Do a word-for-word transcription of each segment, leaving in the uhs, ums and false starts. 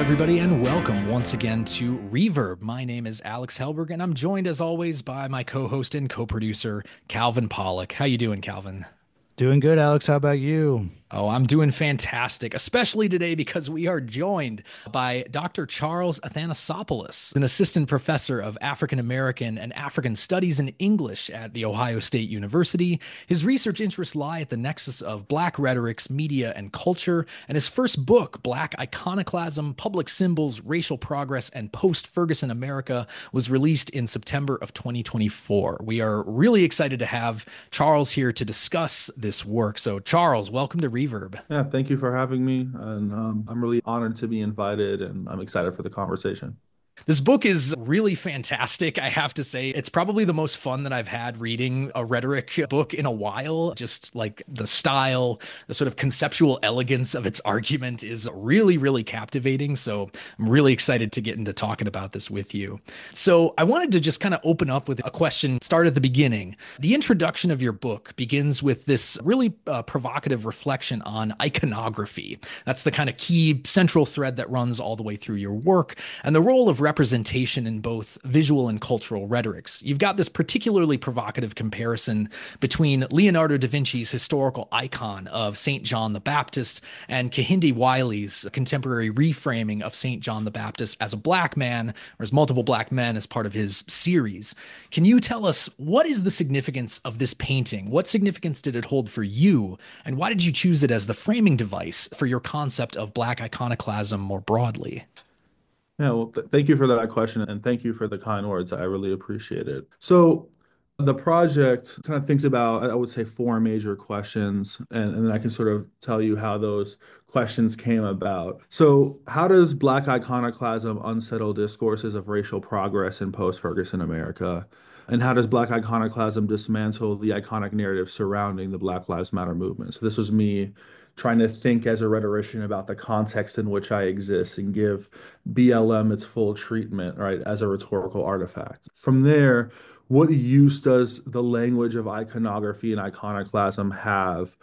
everybody, and welcome once again to Reverb. My name is Alex Helberg, and I'm joined, as always, by my co-host and co-producer, Calvin Pollock. How you doing, Calvin? Doing good, Alex. How about you? Oh, I'm doing fantastic, especially today because we are joined by Doctor Charles Athanasopoulos, an assistant professor of African American and African Studies in English at The Ohio State University. His research interests lie at the nexus of Black rhetorics, media, and culture, and his first book, Black Iconoclasm, Public Symbols, Racial Progress, and Post-Ferguson America, was released in September of twenty twenty-four. We are really excited to have Charles here to discuss this work. So, Charles, welcome to Reverb. Yeah, thank you for having me. And um, I'm really honored to be invited and I'm excited for the conversation. This book is really fantastic, I have to say. It's probably the most fun that I've had reading a rhetoric book in a while. Just like the style, the sort of conceptual elegance of its argument is really, really captivating. So I'm really excited to get into talking about this with you. So I wanted to just kind of open up with a question, start at the beginning. The introduction of your book begins with this really uh, provocative reflection on iconography. That's the kind of key central thread that runs all the way through your work, and the role of representation in both visual and cultural rhetorics. You've got this particularly provocative comparison between Leonardo da Vinci's historical icon of Saint John the Baptist and Kehinde Wiley's contemporary reframing of Saint John the Baptist as a black man, or as multiple black men as part of his series. Can you tell us, what is the significance of this painting? What significance did it hold for you? And why did you choose it as the framing device for your concept of black iconoclasm more broadly? Yeah, well, th thank you for that question and thank you for the kind words. I really appreciate it. So, the project kind of thinks about, I would say, four major questions, and, and then I can sort of tell you how those questions came about. So, how does Black iconoclasm unsettle discourses of racial progress in post-Ferguson America? And how does Black iconoclasm dismantle the iconic narrative surrounding the Black Lives Matter movement? So, this was me trying to think as a rhetorician about the context in which I exist and give B L M its full treatment, right, as a rhetorical artifact. From there, what use does the language of iconography and iconoclasm have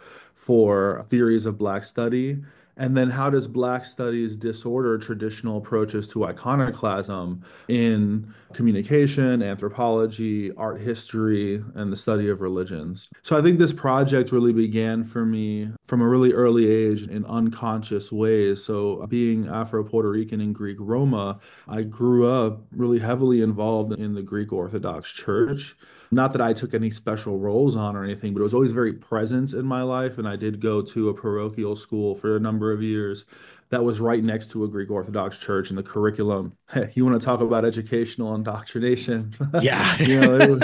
for theories of Black study? And then how does Black studies disorder traditional approaches to iconoclasm in communication, anthropology, art history, and the study of religions? So I think this project really began for me from a really early age in unconscious ways. So being Afro-Puerto Rican and Greek Roma, I grew up really heavily involved in the Greek Orthodox Church. Not that I took any special roles on or anything, but it was always very present in my life. And I did go to a parochial school for a number of years that was right next to a Greek Orthodox church, and the curriculum. Hey, you want to talk about educational indoctrination? Yeah. You know, it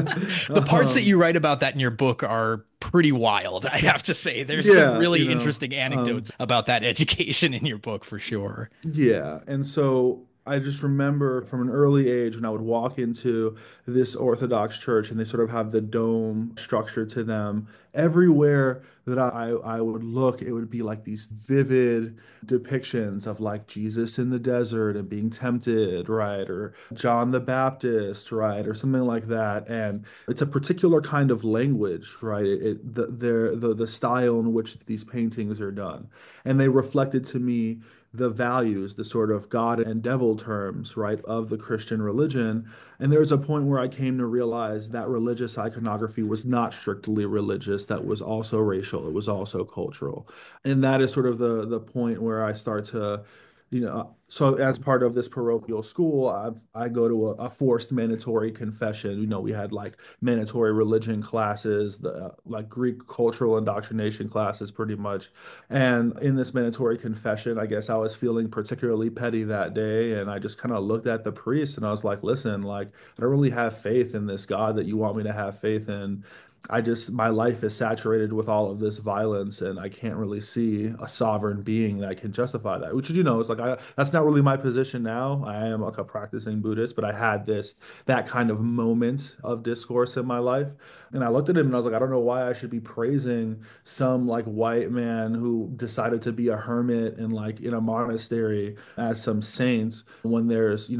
The was, parts that um, you write about that in your book are pretty wild, I have to say. There's some yeah, really you know, interesting um, anecdotes about that education in your book for sure. Yeah. And so I just remember from an early age when I would walk into this Orthodox church and they sort of have the dome structure to them. Everywhere that I, I would look, it would be like these vivid depictions of like Jesus in the desert and being tempted, right? Or John the Baptist, right? Or something like that. And it's a particular kind of language, right? It, it the, the the the style in which these paintings are done. And they reflected to me the values, the sort of God and devil terms, right, of the Christian religion. And there was a point where I came to realize that religious iconography was not strictly religious, that was also racial, it was also cultural. And that is sort of the the point where I start to, you know, so as part of this parochial school, I've I go to a, a forced mandatory confession. You know, we had like mandatory religion classes, the uh, like Greek cultural indoctrination classes, pretty much. And in this mandatory confession, I guess I was feeling particularly petty that day, and I just kind of looked at the priest and I was like, "Listen, like I don't really have faith in this God that you want me to have faith in." I just, my life is saturated with all of this violence, and I can't really see a sovereign being that can justify that. Which, you know, it's like, I, that's not really my position now. I am like a practicing Buddhist, but I had this, that kind of moment of discourse in my life. And I looked at him and I was like, I don't know why I should be praising some like white man who decided to be a hermit and like in a monastery as some saints when there's, you know,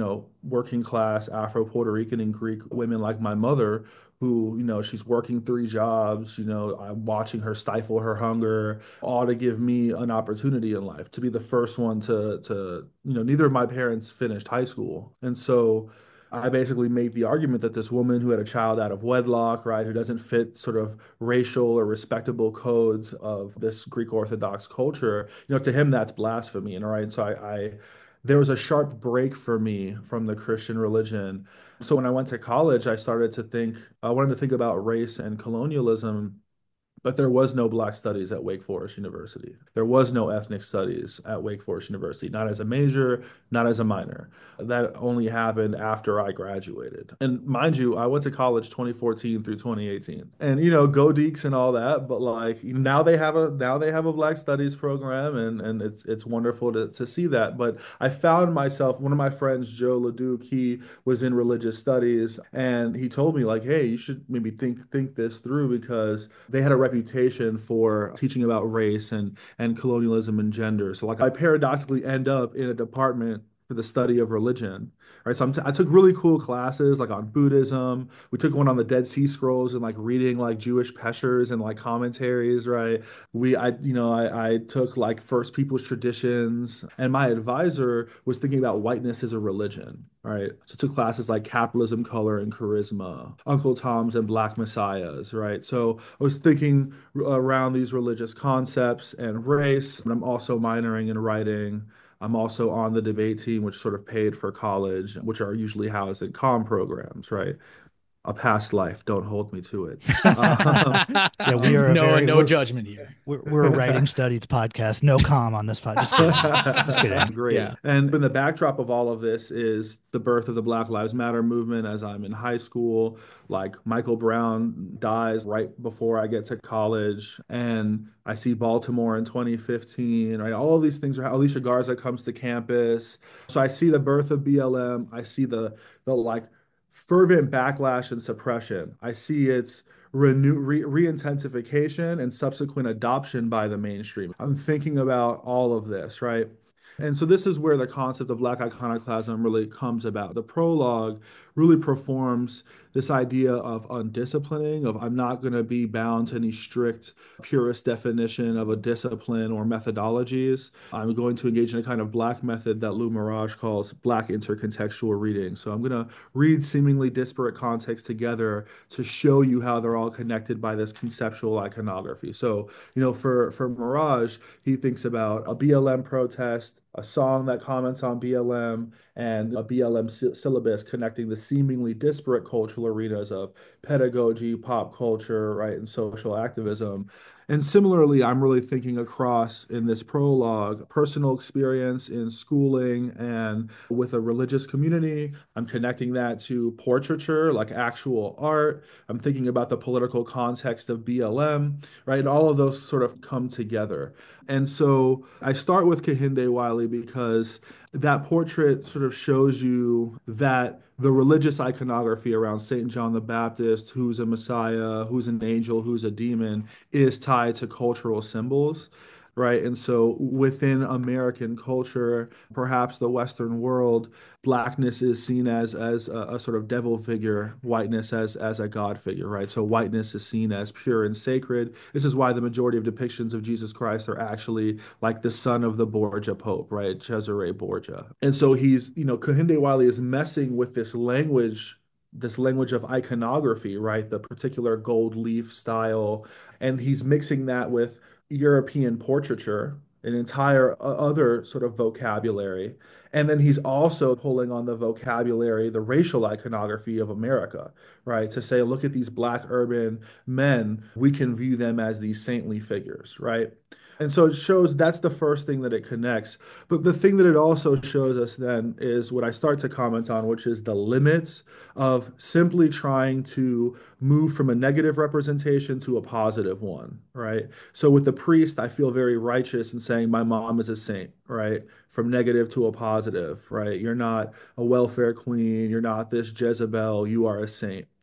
working class Afro Puerto Rican and Greek women like my mother, who, you know, she's working three jobs, you know, I'm watching her stifle her hunger, all to give me an opportunity in life to be the first one to to, you know, neither of my parents finished high school. And so I basically made the argument that this woman who had a child out of wedlock, right, who doesn't fit sort of racial or respectable codes of this Greek Orthodox culture, you know, to him that's blasphemy. And all right, so I, I there was a sharp break for me from the Christian religion. So when I went to college, I started to think, I wanted to think about race and colonialism, but there was no Black studies at Wake Forest University. There was no ethnic studies at Wake Forest University, not as a major, not as a minor. That only happened after I graduated. And mind you, I went to college twenty fourteen through twenty eighteen. And you know, go Deeks and all that, but like now they have a now they have a Black Studies program, and and it's it's wonderful to to see that. But I found myself, one of my friends, Joe LeDuc, he was in religious studies, and he told me like, hey, you should maybe think think this through, because they had a reputation for teaching about race and and colonialism and gender. So like I paradoxically end up in a department for the study of religion, right? So I'm t I took really cool classes like on Buddhism. We took one on the Dead Sea Scrolls and like reading like Jewish peshers and like commentaries, right? We, I, you know, I, I took like First People's traditions, and my advisor was thinking about whiteness as a religion, right? So I took classes like Capitalism, Color, and Charisma, Uncle Tom's and Black Messiahs, right? So I was thinking around these religious concepts and race. And I'm also minoring in writing. I'm also on the debate team, which sort of paid for college, which are usually housed in comm programs, right? A past life, don't hold me to it. Um, Yeah, we are a No, very no we're, judgment here. we're, we're a writing studies podcast. No com on this pod. Just kidding. Just kidding. Great. Yeah. And in the backdrop of all of this is the birth of the Black Lives Matter movement as I'm in high school. Like Michael Brown dies right before I get to college. And I see Baltimore in twenty fifteen, right? All of these things are, Alicia Garza comes to campus. So I see the birth of B L M. I see the the like fervent backlash and suppression. I see its renew re, re-intensification and subsequent adoption by the mainstream. I'm thinking about all of this, right? And so this is where the concept of Black iconoclasm really comes about. The prologue really performs this idea of undisciplining, of I'm not going to be bound to any strict purist definition of a discipline or methodologies. I'm going to engage in a kind of Black method that Lou Mirage calls Black intercontextual reading. So I'm going to read seemingly disparate contexts together to show you how they're all connected by this conceptual iconography. So, you know, for, for Mirage, he thinks about a B L M protest, a song that comments on B L M, and a B L M sy syllabus connecting the seemingly disparate cultural arenas of pedagogy, pop culture, right, and social activism. And similarly, I'm really thinking across in this prologue, personal experience in schooling and with a religious community. I'm connecting that to portraiture, like actual art. I'm thinking about the political context of B L M, right? And all of those sort of come together. And so I start with Kehinde Wiley because that portrait sort of shows you that the religious iconography around Saint John the Baptist, who's a Messiah, who's an angel, who's a demon, is tied to cultural symbols, right? And so within American culture, perhaps the Western world, blackness is seen as as a, a sort of devil figure, whiteness as as a God figure, right? So whiteness is seen as pure and sacred. This is why the majority of depictions of Jesus Christ are actually like the son of the Borgia Pope, right? Cesare Borgia. And so he's, you know, Kehinde Wiley is messing with this language this language of iconography, right? The particular gold leaf style. And he's mixing that with European portraiture, an entire uh, other sort of vocabulary. And then he's also pulling on the vocabulary, the racial iconography of America, right? To say, look at these Black urban men, we can view them as these saintly figures, right? And so it shows that's the first thing that it connects. But the thing that it also shows us then is what I start to comment on, which is the limits of simply trying to move from a negative representation to a positive one, right? So with the priest, I feel very righteous in saying my mom is a saint, right? From negative to a positive, right? You're not a welfare queen. You're not this Jezebel. You are a saint.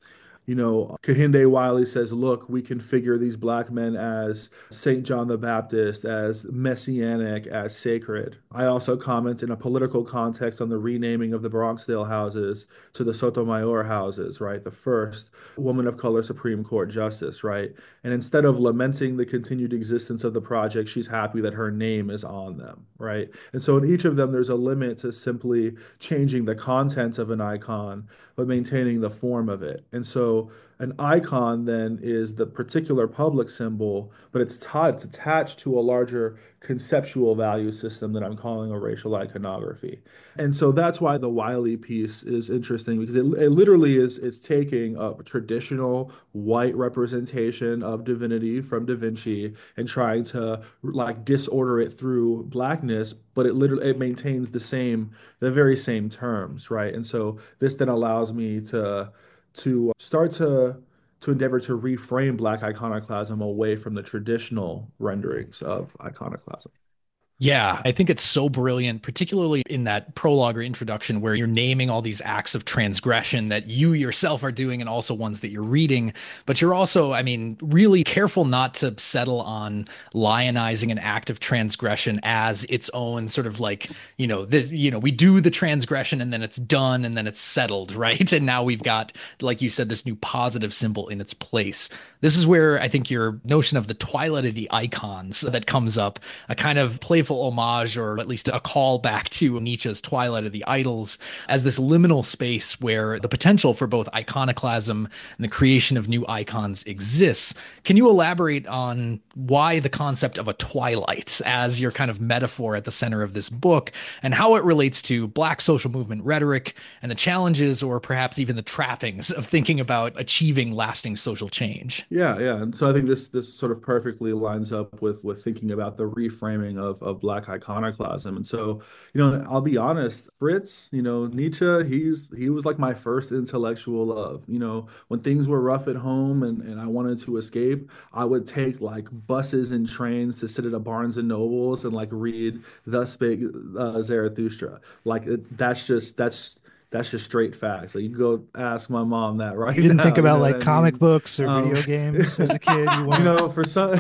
you know, Kehinde Wiley says, look, we can figure these black men as Saint John the Baptist, as messianic, as sacred. I also comment in a political context on the renaming of the Bronxdale houses to the Sotomayor houses, right? The first woman of color Supreme Court justice, right? And instead of lamenting the continued existence of the project, she's happy that her name is on them, right? And so in each of them, there's a limit to simply changing the content of an icon, but maintaining the form of it. And so an icon then is the particular public symbol, but it's tied, it's attached to a larger conceptual value system that I'm calling a racial iconography. And so that's why the Wiley piece is interesting, because it, it literally is it's taking a traditional white representation of divinity from Da Vinci and trying to like disorder it through blackness, but it literally it maintains the same the very same terms, right? And so this then allows me to to start to to endeavor to reframe Black iconoclasm away from the traditional renderings of iconoclasm. Yeah, I think it's so brilliant, particularly in that prologue or introduction where you're naming all these acts of transgression that you yourself are doing and also ones that you're reading. But you're also, I mean, really careful not to settle on lionizing an act of transgression as its own sort of like, you know, this, you know, we do the transgression and then it's done and then it's settled, right? And now we've got, like you said, this new positive symbol in its place. This is where I think your notion of the twilight of the icons that comes up, a kind of playful homage, or at least a call back to Nietzsche's Twilight of the Idols, as this liminal space where the potential for both iconoclasm and the creation of new icons exists. Can you elaborate on why the concept of a twilight as your kind of metaphor at the center of this book, and how it relates to Black social movement rhetoric and the challenges, or perhaps even the trappings, of thinking about achieving lasting social change? Yeah, yeah. And so I think this this sort of perfectly lines up with with thinking about the reframing of of Black iconoclasm. And so, you know, I'll be honest, Fritz, you know, Nietzsche, he's he was like my first intellectual love. You know, when things were rough at home and, and I wanted to escape, I would take like buses and trains to sit at a Barnes and Nobles and like read Thus Spake uh, Zarathustra. Like it, that's just that's that's just straight facts. Like you can go ask my mom that right You didn't now. think You about know like what I comic mean? books or Um, video games as a kid. You you weren't. know, for some,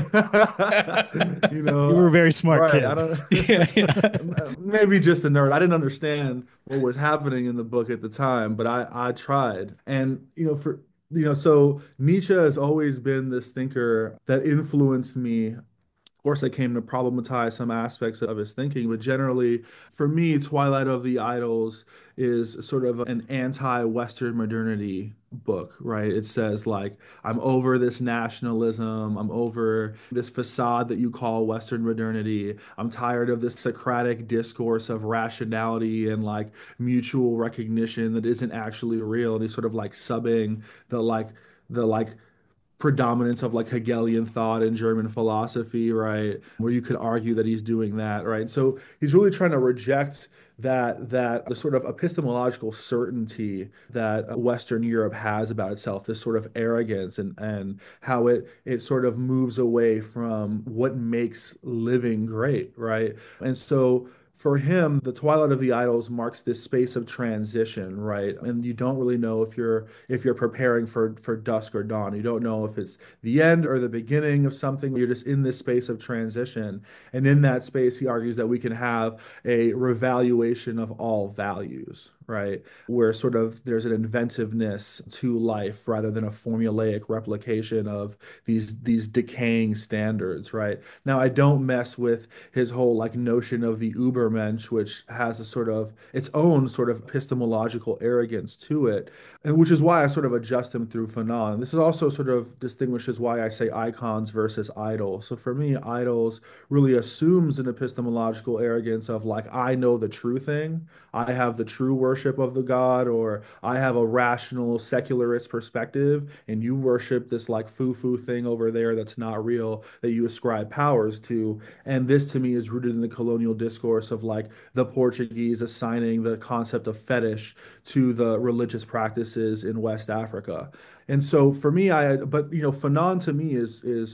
you You were a know, very smart right. kid. I don't, Yeah, yeah. maybe just a nerd. I didn't understand what was happening in the book at the time, but I, I tried. And, you know, for, you know, so Nietzsche has always been this thinker that influenced me. Of course, I came to problematize some aspects of his thinking, but generally, for me, Twilight of the Idols is sort of an anti-Western modernity book, right? It says, like, I'm over this nationalism, I'm over this facade that you call Western modernity. I'm tired of this Socratic discourse of rationality and like mutual recognition that isn't actually real. And he's sort of like subbing the like the like predominance of like Hegelian thought in German philosophy, right? Where you could argue that he's doing that, right? So he's really trying to reject that that the sort of epistemological certainty that Western Europe has about itself, this sort of arrogance and and how it it sort of moves away from what makes living great, right? And so for him, the Twilight of the Idols marks this space of transition, right? And you don't really know if you're if you're preparing for for dusk or dawn. You don't know if it's the end or the beginning of something. You're just in this space of transition. And in that space, he argues that we can have a revaluation of all values, right? Where sort of there's an inventiveness to life rather than a formulaic replication of these these decaying standards, right? Now, I don't mess with his whole like notion of the Ubermensch, which has a sort of its own sort of epistemological arrogance to it, and which is why I sort of adjust him through Fanon. This is also sort of distinguishes why I say icons versus idols. So for me, idols really assumes an epistemological arrogance of like, I know the true thing. I have the true worship of the God, or I have a rational secularist perspective, and you worship this like foo-foo thing over there that's not real, that you ascribe powers to. And this to me is rooted in the colonial discourse of like the Portuguese assigning the concept of fetish to the religious practices in West Africa. And so for me, I but you know, Fanon to me is is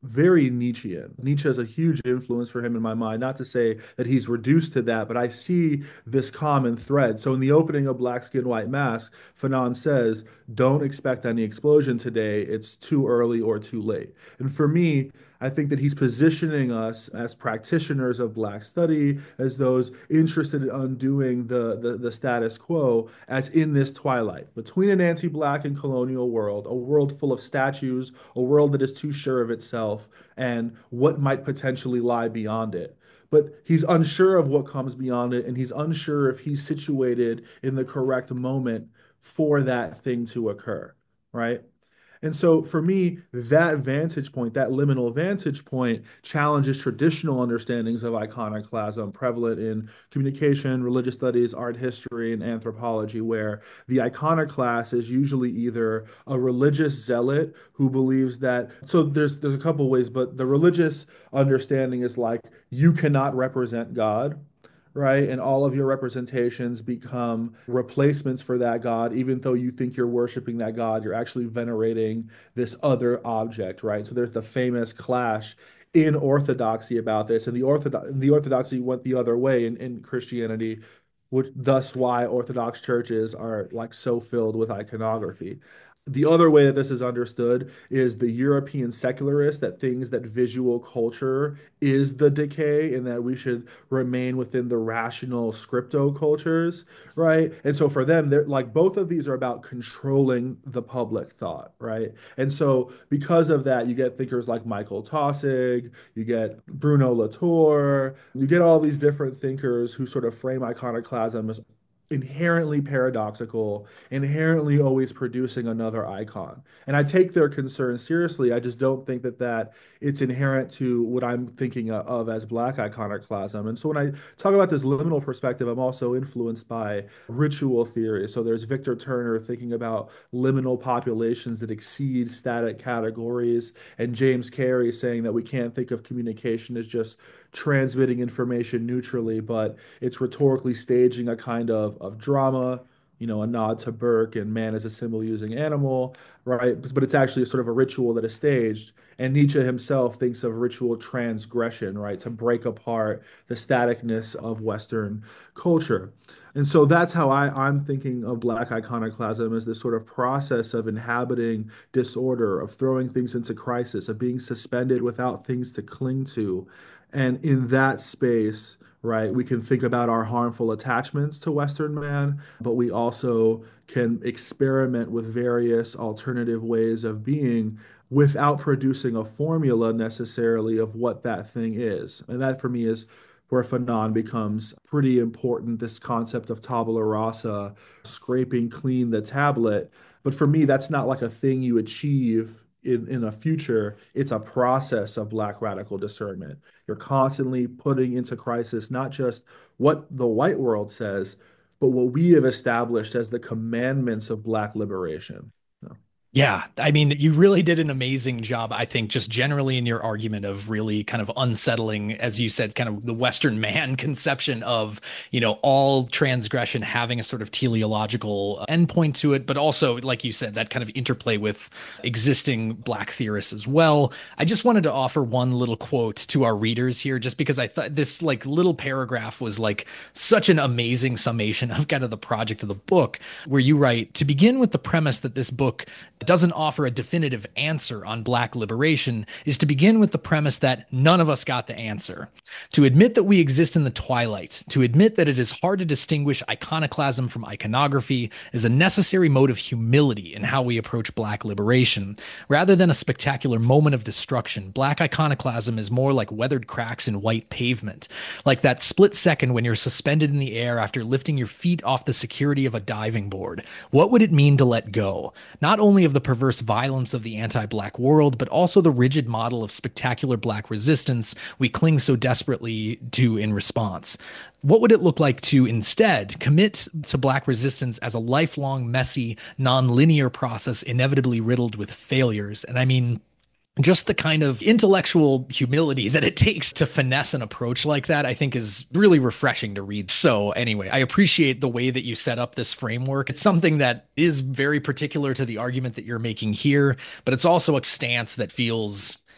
very Nietzschean. Nietzsche is a huge influence for him in my mind. Not to say that he's reduced to that, but I see this common thread. So in the opening of Black Skin, White Mask, Fanon says, "Don't expect any explosion today. It's too early or too late." And for me, I think that he's positioning us as practitioners of Black study, as those interested in undoing the, the, the status quo, as in this twilight between an anti-Black and colonial world, a world full of statues, a world that is too sure of itself, and what might potentially lie beyond it. But he's unsure of what comes beyond it, and he's unsure if he's situated in the correct moment for that thing to occur, right? And so for me, that vantage point, that liminal vantage point, challenges traditional understandings of iconoclasm prevalent in communication, religious studies, art history, and anthropology, where the iconoclast is usually either a religious zealot who believes that, so there's there's a couple ways, but the religious understanding is like you cannot represent God, right? And all of your representations become replacements for that God, even though you think you're worshiping that God, you're actually venerating this other object, right? So there's the famous clash in Orthodoxy about this, and the Orthodox the Orthodoxy went the other way in, in Christianity, which thus why Orthodox churches are like so filled with iconography. The other way that this is understood is the European secularist that thinks that visual culture is the decay and that we should remain within the rational scripto cultures, right? And so for them, they're like both of these are about controlling the public thought, right? And so because of that, you get thinkers like Michael Taussig, you get Bruno Latour, you get all these different thinkers who sort of frame iconoclasm as inherently paradoxical, inherently always producing another icon. And I take their concern seriously. I just don't think that that it's inherent to what I'm thinking of as Black iconoclasm. And so when I talk about this liminal perspective, I'm also influenced by ritual theory. So there's Victor Turner thinking about liminal populations that exceed static categories, and James Carey saying that we can't think of communication as just transmitting information neutrally, but it's rhetorically staging a kind of, of drama, you know, a nod to Burke and man as a symbol using animal, right? But, but it's actually a sort of a ritual that is staged. And Nietzsche himself thinks of ritual transgression, right? To break apart the staticness of Western culture. And so that's how I, I'm thinking of Black iconoclasm as this sort of process of inhabiting disorder, of throwing things into crisis, of being suspended without things to cling to. And in that space, right, we can think about our harmful attachments to Western man, but we also can experiment with various alternative ways of being without producing a formula necessarily of what that thing is. And that for me is where Fanon becomes pretty important, this concept of tabula rasa, scraping clean the tablet. But for me, that's not like a thing you achieve in, in a future. It's a process of Black radical discernment. You're constantly putting into crisis not just what the white world says, but what we have established as the commandments of Black liberation. So. Yeah, I mean, you really did an amazing job, I think, just generally in your argument of really kind of unsettling, as you said, kind of the Western man conception of, you know, all transgression having a sort of teleological endpoint to it, but also, like you said, that kind of interplay with existing Black theorists as well. I just wanted to offer one little quote to our readers here, just because I thought this like little paragraph was like such an amazing summation of kind of the project of the book, where you write, "To begin with the premise that this book doesn't offer a definitive answer on Black liberation is to begin with the premise that none of us got the answer. To admit that we exist in the twilight, to admit that it is hard to distinguish iconoclasm from iconography is a necessary mode of humility in how we approach Black liberation. Rather than a spectacular moment of destruction, Black iconoclasm is more like weathered cracks in white pavement, like that split second when you're suspended in the air after lifting your feet off the security of a diving board. What would it mean to let go? Not only of the perverse violence of the anti-Black world, but also the rigid model of spectacular Black resistance we cling so desperately to in response. What would it look like to instead commit to Black resistance as a lifelong, messy, non-linear process inevitably riddled with failures?" And I mean, just the kind of intellectual humility that it takes to finesse an approach like that, I think is really refreshing to read. So anyway, I appreciate the way that you set up this framework. It's something that is very particular to the argument that you're making here, but it's also a stance that feels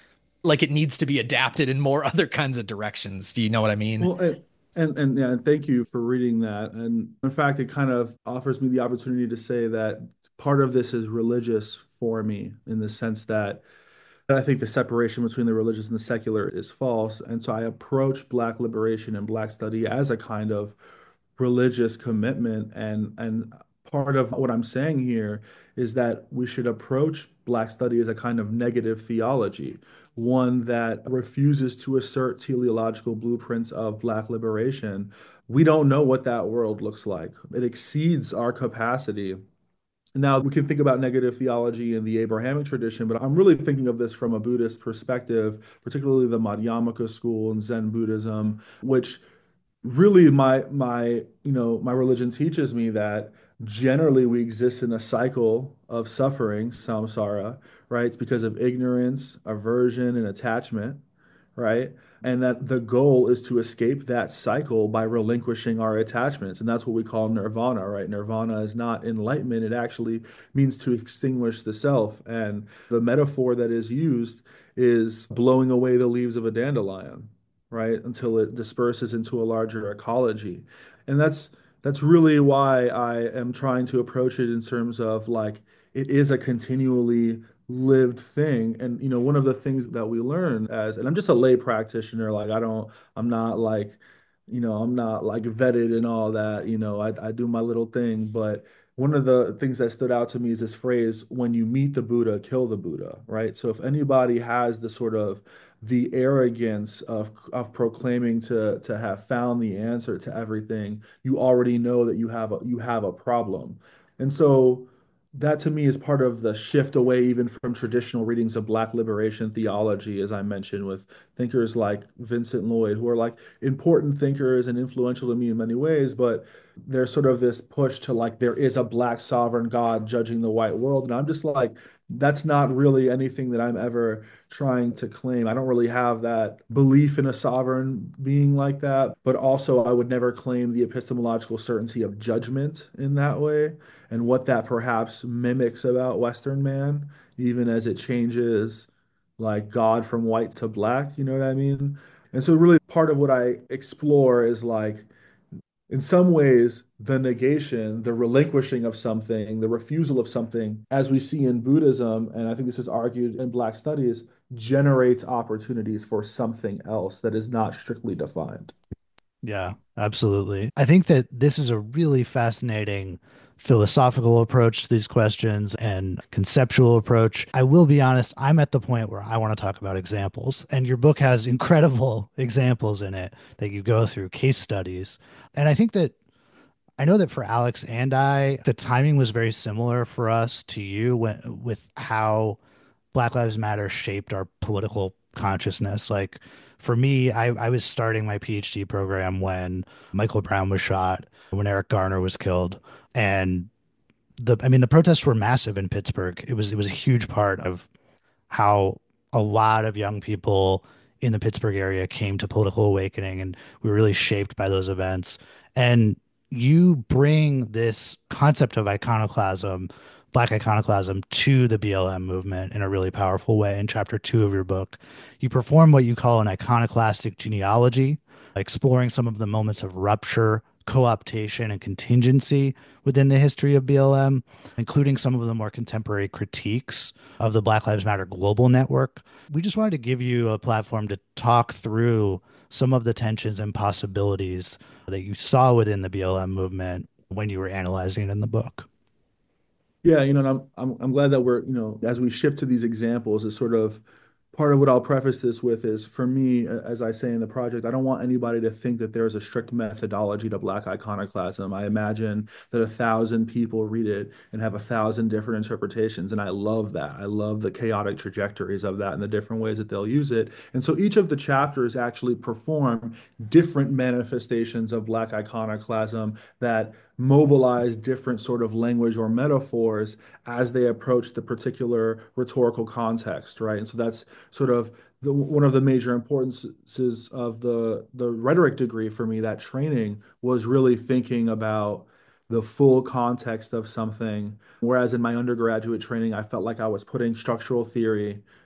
like it needs to be adapted in more other kinds of directions. Do you know what I mean? Well, and, and and yeah, and thank you for reading that. And in fact, it kind of offers me the opportunity to say that part of this is religious for me in the sense that I think the separation between the religious and the secular is false. And so I approach Black liberation and Black study as a kind of religious commitment. And and part of what I'm saying here is that we should approach Black study as a kind of negative theology, one that refuses to assert teleological blueprints of Black liberation. We don't know what that world looks like. It exceeds our capacity. Now, we can think about negative theology in the Abrahamic tradition, but I'm really thinking of this from a Buddhist perspective, particularly the Madhyamaka school and Zen Buddhism, which really my my you know my religion teaches me that generally we exist in a cycle of suffering, samsara, right? It's because of ignorance, aversion, and attachment, right? And that the goal is to escape that cycle by relinquishing our attachments. And that's what we call nirvana, right? Nirvana is not enlightenment, it actually means to extinguish the self. And the metaphor that is used is blowing away the leaves of a dandelion, right? Until it disperses into a larger ecology. And that's that's really why I am trying to approach it in terms of like it is a continually lived thing. And you know, one of the things that we learn as, and I'm just a lay practitioner, like I don't, I'm not like, you know, I'm not like vetted and all that, you know, I, I do my little thing. But one of the things that stood out to me is this phrase, when you meet the Buddha, kill the Buddha, right? So if anybody has the sort of the arrogance of of proclaiming to to have found the answer to everything, you already know that you have a you have a problem. And so that to me is part of the shift away even from traditional readings of Black liberation theology, as I mentioned, with thinkers like Vincent Lloyd, who are like important thinkers and influential to me in many ways, but there's sort of this push to like there is a Black sovereign God judging the white world. And I'm just like, that's not really anything that I'm ever trying to claim. I don't really have that belief in a sovereign being like that, but also I would never claim the epistemological certainty of judgment in that way and what that perhaps mimics about Western man, even as it changes like God from white to black, you know what I mean? And so really part of what I explore is like in some ways, the negation, the relinquishing of something, the refusal of something, as we see in Buddhism, and I think this is argued in Black studies, generates opportunities for something else that is not strictly defined. Yeah, absolutely. I think that this is a really fascinating philosophical approach to these questions and conceptual approach. I will be honest, I'm at the point where I want to talk about examples, and your book has incredible examples in it that you go through, case studies. And I think that I know that for Alex and I, the timing was very similar for us to you when, with how Black Lives Matter shaped our political consciousness. Like for me, I, I was starting my PhD program when Michael Brown was shot, when Eric Garner was killed. And the, I mean, the protests were massive in Pittsburgh. It was, it was a huge part of how a lot of young people in the Pittsburgh area came to political awakening, and we were really shaped by those events. And you bring this concept of iconoclasm, Black iconoclasm, to the B L M movement in a really powerful way in chapter two of your book. You perform what you call an iconoclastic genealogy, exploring some of the moments of rupture, co-optation, and contingency within the history of B L M, including some of the more contemporary critiques of the Black Lives Matter global network. We just wanted to give you a platform to talk through some of the tensions and possibilities that you saw within the B L M movement when you were analyzing it in the book. Yeah, you know, and I'm I'm I'm glad that we're, you know, as we shift to these examples, it's sort of part of what I'll preface this with is for me, as I say in the project, I don't want anybody to think that there's a strict methodology to Black iconoclasm. I imagine that a thousand people read it and have a thousand different interpretations. And I love that. I love the chaotic trajectories of that and the different ways that they'll use it. And so each of the chapters actually perform different manifestations of Black iconoclasm that mobilize different sort of language or metaphors as they approach the particular rhetorical context, right? And so that's sort of the, one of the major importances of the the rhetoric degree for me, that training was really thinking about the full context of something. Whereas in my undergraduate training, I felt like I was putting structural theory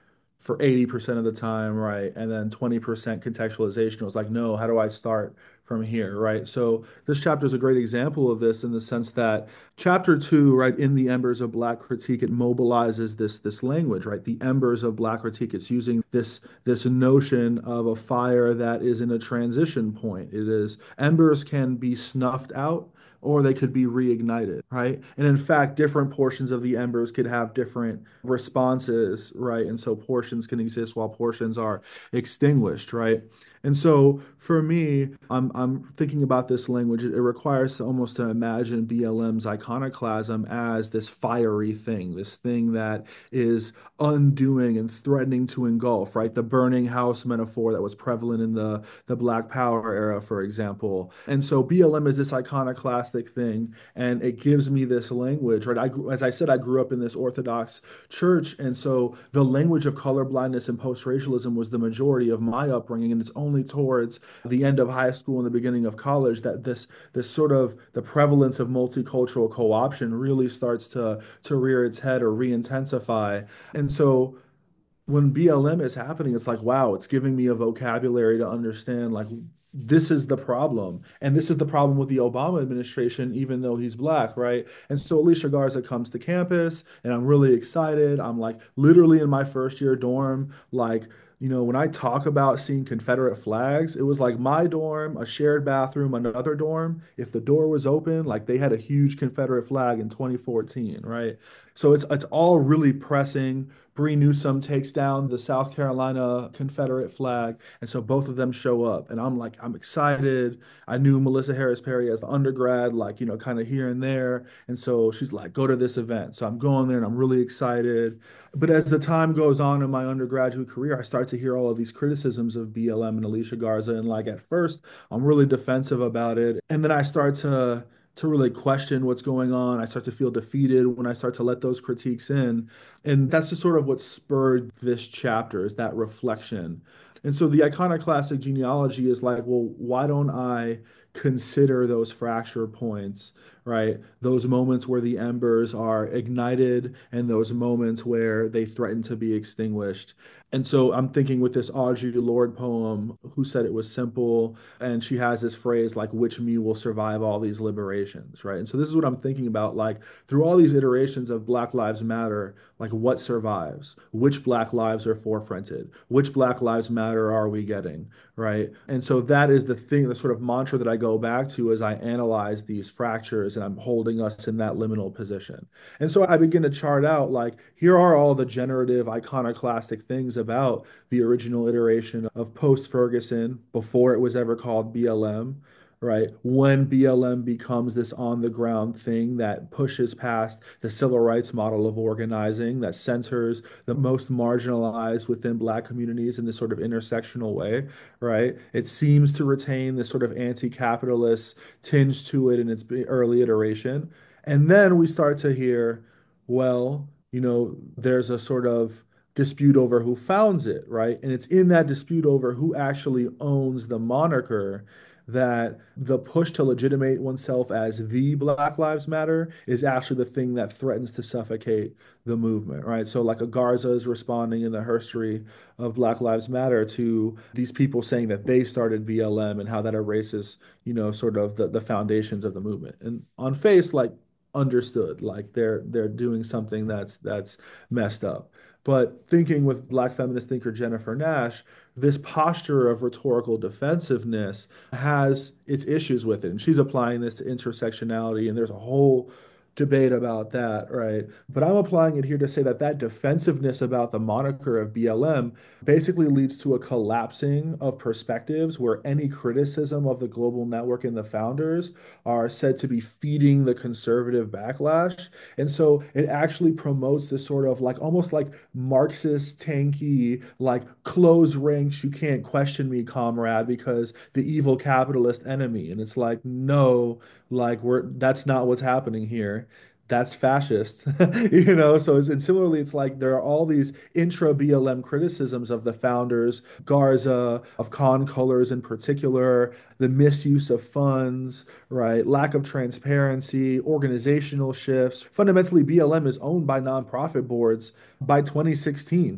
for eighty percent of the time, right? And then twenty percent contextualization. It was like, no, how do I start from here, right? So this chapter is a great example of this in the sense that chapter two, right, in the Embers of Black Critique, it mobilizes this this language, right? The embers of Black Critique. It's using this this notion of a fire that is in a transition point. It is embers can be snuffed out or they could be reignited, right? And in fact, different portions of the embers could have different responses, right? And so portions can exist while portions are extinguished, right? And so for me, I'm I'm thinking about this language. It, it requires to almost to imagine B L M's iconoclasm as this fiery thing, this thing that is undoing and threatening to engulf, right? The burning house metaphor that was prevalent in the, the Black Power era, for example. And so B L M is this iconoclastic thing, and it gives me this language, right? I, as I said, I grew up in this Orthodox church, and so the language of colorblindness and post-racialism was the majority of my upbringing, and it's only towards the end of high school and the beginning of college that this this sort of the prevalence of multicultural co-option really starts to to rear its head or re-intensify. And so when B L M is happening, it's like, wow, it's giving me a vocabulary to understand like this is the problem. And this is the problem with the Obama administration, even though he's black, right? And so Alicia Garza comes to campus and I'm really excited. I'm like literally in my first year dorm, like you know, when I talk about seeing Confederate flags, it was like my dorm, a shared bathroom, another dorm. If the door was open, like they had a huge Confederate flag in twenty fourteen, right? So it's it's all really pressing. Bree Newsome takes down the South Carolina Confederate flag, and so both of them show up, and I'm like, I'm excited. I knew Melissa Harris Perry as the undergrad, like you know, kind of here and there, and so she's like, go to this event. So I'm going there, and I'm really excited. But as the time goes on in my undergraduate career, I start to hear all of these criticisms of B L M and Alicia Garza, and like at first, I'm really defensive about it, and then I start to to really question what's going on. I start to feel defeated when I start to let those critiques in. And that's just sort of what spurred this chapter is that reflection. And so the iconoclastic genealogy is like, well, why don't I consider those fracture points, right? Those moments where the embers are ignited and those moments where they threaten to be extinguished. And so I'm thinking with this Audre Lorde poem, Who Said It Was Simple? And she has this phrase like, which me will survive all these liberations, right? And so this is what I'm thinking about, like through all these iterations of Black Lives Matter, like what survives? Which Black lives are forefronted? Which Black Lives Matter are we getting, right? And so that is the thing, the sort of mantra that I go back to as I analyze these fractures and I'm holding us in that liminal position. And so I begin to chart out like, here are all the generative iconoclastic things about the original iteration of post-Ferguson before it was ever called B L M, right? When B L M becomes this on-the-ground thing that pushes past the civil rights model of organizing, that centers the most marginalized within Black communities in this sort of intersectional way, right? It seems to retain this sort of anti-capitalist tinge to it in its early iteration. And then we start to hear, well, you know, there's a sort of dispute over who founds it, right? And it's in that dispute over who actually owns the moniker that the push to legitimate oneself as the Black Lives Matter is actually the thing that threatens to suffocate the movement, right? So like a Garza is responding in the history of Black Lives Matter to these people saying that they started B L M and how that erases, you know, sort of the, the foundations of the movement. And on face, like understood, like they're they're doing something that's that's messed up. But thinking with Black feminist thinker Jennifer Nash, this posture of rhetorical defensiveness has its issues with it. And she's applying this to intersectionality, and there's a whole debate about that, right? But I'm applying it here to say that that defensiveness about the moniker of B L M basically leads to a collapsing of perspectives where any criticism of the global network and the founders are said to be feeding the conservative backlash. And so it actually promotes this sort of like almost like Marxist tanky, like close ranks, you can't question me, comrade, because the evil capitalist enemy. And it's like, no, like we're that's not what's happening here. That's fascist, you know. So it's, and similarly, it's like there are all these intra B L M criticisms of the founders, Garza, of Con Colors in particular, the misuse of funds, right? Lack of transparency, organizational shifts. Fundamentally, B L M is owned by nonprofit boards by twenty sixteen.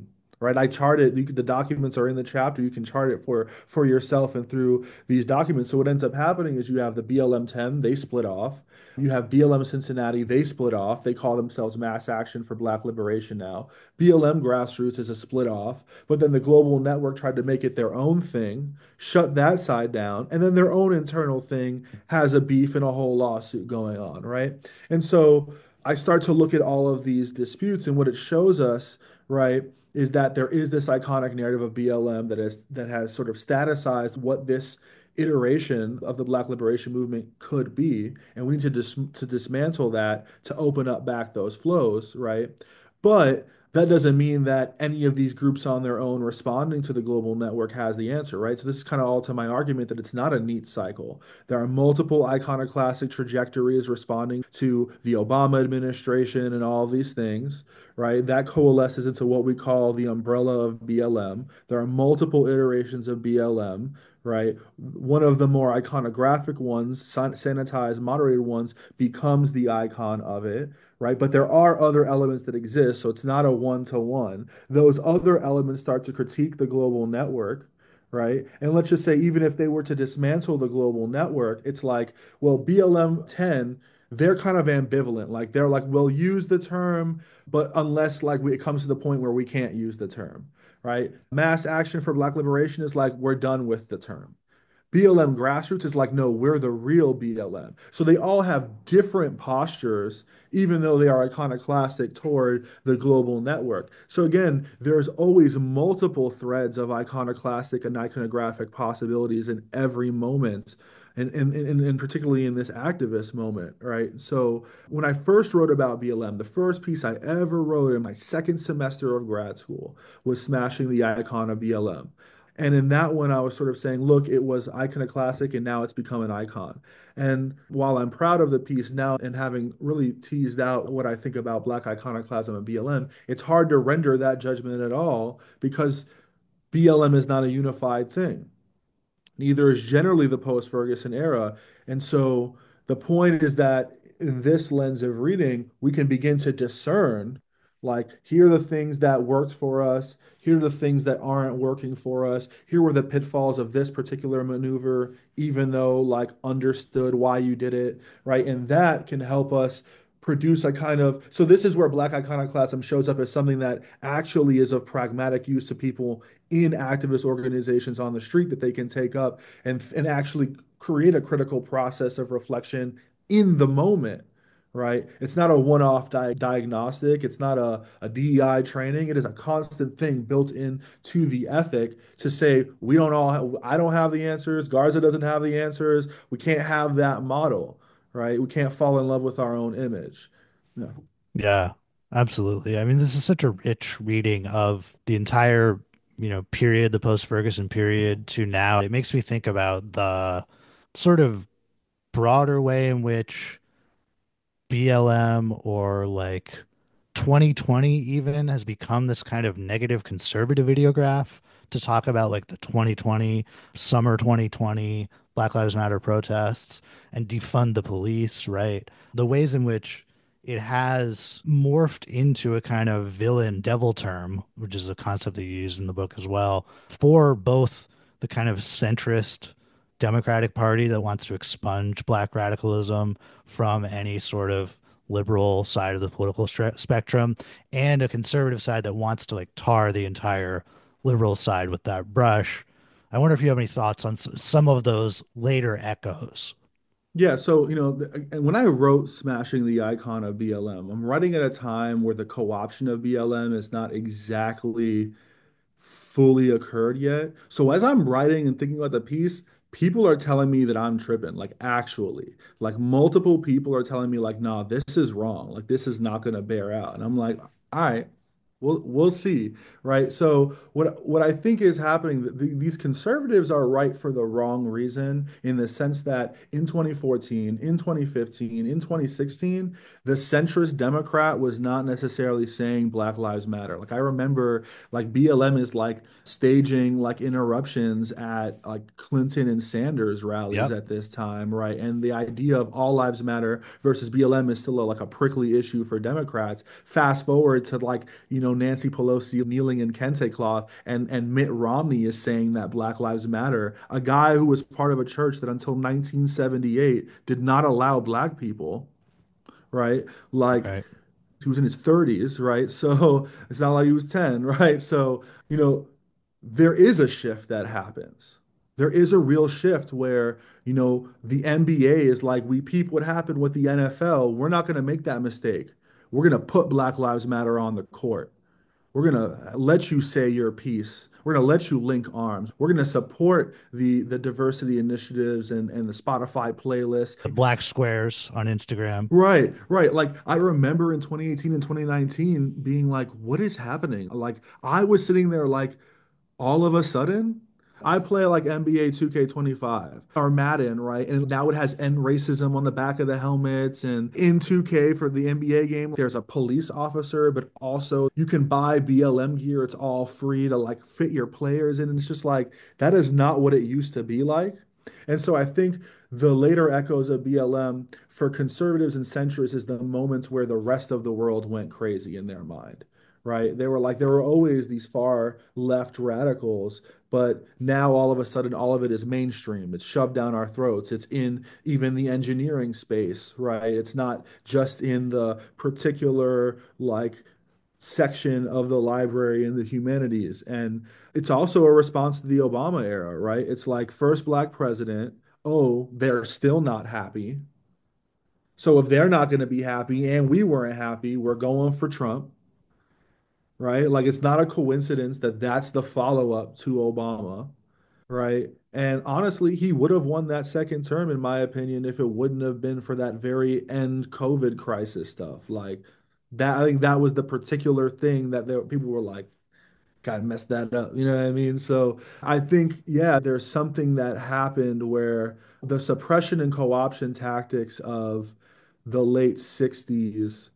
right? I chart it. You could, the documents are in the chapter. You can chart it for for yourself and through these documents. So what ends up happening is you have the B L M ten, they split off. You have B L M Cincinnati, they split off. They call themselves Mass Action for Black Liberation now. B L M Grassroots is a split off, but then the global network tried to make it their own thing, shut that side down, and then their own internal thing has a beef and a whole lawsuit going on, right? And so I start to look at all of these disputes, and what it shows us, right, is that there is this iconic narrative of B L M that is that has sort of staticized what this iteration of the Black Liberation Movement could be, and we need to dis to dismantle that to open up back those flows, right? But that doesn't mean that any of these groups on their own responding to the global network has the answer, right? So this is kind of all to my argument that it's not a neat cycle. There are multiple iconoclastic trajectories responding to the Obama administration and all of these things, right? That coalesces into what we call the umbrella of B L M. There are multiple iterations of B L M, right? One of the more iconographic ones, sanitized, moderated ones, becomes the icon of it, right? But there are other elements that exist, so it's not a one-to-one. Those other elements start to critique the global network, right? And let's just say, even if they were to dismantle the global network, it's like, well, B L M ten, they're kind of ambivalent. Like they're like, we'll use the term, but unless like we, it comes to the point where we can't use the term, right? Mass Action for Black Liberation is like, we're done with the term. B L M Grassroots is like, no, we're the real B L M. So they all have different postures, even though they are iconoclastic toward the global network. So again, there's always multiple threads of iconoclastic and iconographic possibilities in every moment. And, and, and, and particularly in this activist moment, right? So when I first wrote about B L M, the first piece I ever wrote in my second semester of grad school was smashing the icon of B L M. And in that one, I was sort of saying, look, it was iconoclastic and now it's become an icon. And while I'm proud of the piece now and having really teased out what I think about Black iconoclasm and B L M, it's hard to render that judgment at all because B L M is not a unified thing. Neither is generally the post-Ferguson era. And so the point is that in this lens of reading, we can begin to discern like, here are the things that worked for us. Here are the things that aren't working for us. Here were the pitfalls of this particular maneuver, even though like understood why you did it, right? And that can help us produce a kind of, so this is where Black iconoclasm shows up as something that actually is of pragmatic use to people in activist organizations on the street that they can take up and, and actually create a critical process of reflection in the moment, right? It's not a one-off di diagnostic. It's not a, a D E I training. It is a constant thing built into the ethic to say, we don't all, have, I don't have the answers. Garza doesn't have the answers. We can't have that model, right? We can't fall in love with our own image. Yeah. Yeah, absolutely. I mean, this is such a rich reading of the entire, you know, period, the post-Ferguson period to now. It makes me think about the sort of broader way in which B L M or like twenty twenty even has become this kind of negative conservative ideograph to talk about like the twenty twenty, summer twenty twenty Black Lives Matter protests and defund the police, right? The ways in which it has morphed into a kind of villain devil term, which is a concept that you use in the book as well, for both the kind of centrist Democratic Party that wants to expunge black radicalism from any sort of liberal side of the political spectrum, and a conservative side that wants to like tar the entire liberal side with that brush. I wonder if you have any thoughts on s- some of those later echoes. Yeah, so you know, th- and when I wrote "Smashing the Icon of B L M," I'm writing at a time where the co-option of B L M is not exactly fully occurred yet. So as I'm writing and thinking about the piece, people are telling me that I'm tripping, like actually. Like multiple people are telling me like, nah, this is wrong. Like this is not gonna bear out. And I'm like, all right, we'll we'll see. Right. So what what I think is happening, th th- these conservatives are right for the wrong reason in the sense that in twenty fourteen, in twenty fifteen, in twenty sixteen, the centrist Democrat was not necessarily saying Black Lives Matter. Like I remember like B L M is like staging like interruptions at like Clinton and Sanders rallies Yep. at this time, right? And the idea of all lives matter versus B L M is still a, like a prickly issue for Democrats. Fast forward to like, you know, know, Nancy Pelosi kneeling in kente cloth, and and Mitt Romney is saying that Black Lives Matter, a guy who was part of a church that until nineteen seventy-eight did not allow black people, right? Like Right. he was in his thirties, right? So it's not like he was ten, right? So, you know, there is a shift that happens. There is a real shift where, you know, the N B A is like, we peep what happened with the N F L. We're not going to make that mistake. We're going to put Black Lives Matter on the court. We're going to let you say your piece. We're going to let you link arms. We're going to support the the diversity initiatives and, and the Spotify playlist. The black squares on Instagram. Right, right. Like I remember in twenty eighteen and twenty nineteen being like, what is happening? Like I was sitting there like, all of a sudden, I play like N B A two K twenty-five or Madden, right? And now it has end racism on the back of the helmets. And in two K for the N B A game, there's a police officer, but also you can buy B L M gear. It's all free to like fit your players in. And it's just like, that is not what it used to be like. And so I think the later echoes of B L M for conservatives and centrists is the moments where the rest of the world went crazy in their mind, right? They were like, there were always these far left radicals, but now all of a sudden, all of it is mainstream. It's shoved down our throats. It's in even the engineering space, right? It's not just in the particular like section of the library in the humanities. And it's also a response to the Obama era, right? It's like first black president. Oh, they're still not happy. So if they're not going to be happy and we weren't happy, we're going for Trump, right? Like it's not a coincidence that that's the follow-up to Obama, right? And honestly, he would have won that second term, in my opinion, if it wouldn't have been for that very end COVID crisis stuff. Like that, I think that was the particular thing that there, people were like, God messed that up. You know what I mean? So I think, yeah, there's something that happened where the suppression and co-option tactics of the late sixties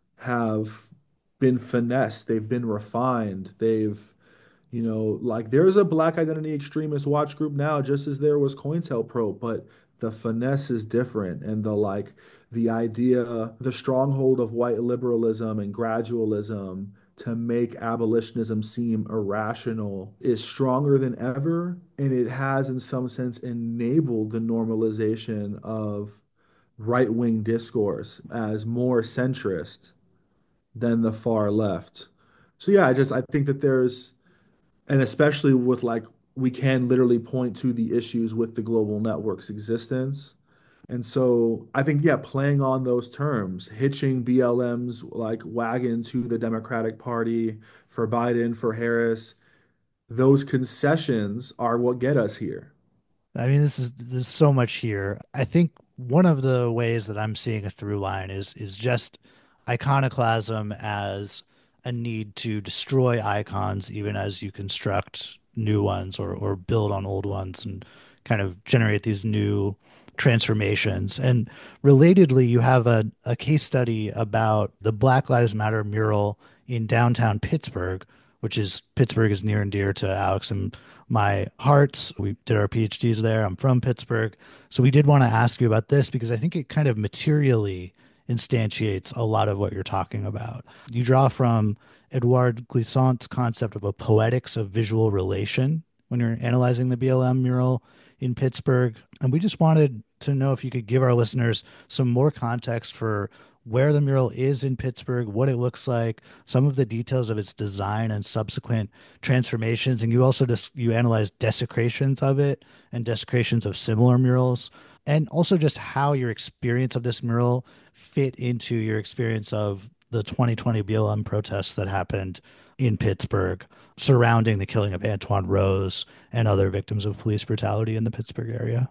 have been finessed, they've been refined, they've, you know, like there's a black identity extremist watch group now, just as there was COINTELPRO, but the finesse is different. And the like, the idea, the stronghold of white liberalism and gradualism to make abolitionism seem irrational is stronger than ever. And it has, in some sense, enabled the normalization of right wing discourse as more centrist than the far left. So yeah, I just I think that there's, and especially with like we can literally point to the issues with the global network's existence. And so I think yeah, playing on those terms, hitching B L M's like wagon to the Democratic Party for Biden, for Harris, those concessions are what get us here. I mean, this is there's so much here. I think one of the ways that I'm seeing a through line is is just iconoclasm as a need to destroy icons, even as you construct new ones or or build on old ones and kind of generate these new transformations. And relatedly, you have a, a case study about the Black Lives Matter mural in downtown Pittsburgh, which is Pittsburgh is near and dear to Alex and my hearts. We did our PhDs there. I'm from Pittsburgh. So we did want to ask you about this because I think it kind of materially instantiates a lot of what you're talking about. You draw from Edouard Glissant's concept of a poetics of visual relation when you're analyzing the B L M mural in Pittsburgh. And we just wanted to know if you could give our listeners some more context for where the mural is in Pittsburgh, what it looks like, some of the details of its design and subsequent transformations. And you also just you analyzed desecrations of it and desecrations of similar murals, and also just how your experience of this mural fit into your experience of the twenty twenty B L M protests that happened in Pittsburgh surrounding the killing of Antoine Rose and other victims of police brutality in the Pittsburgh area.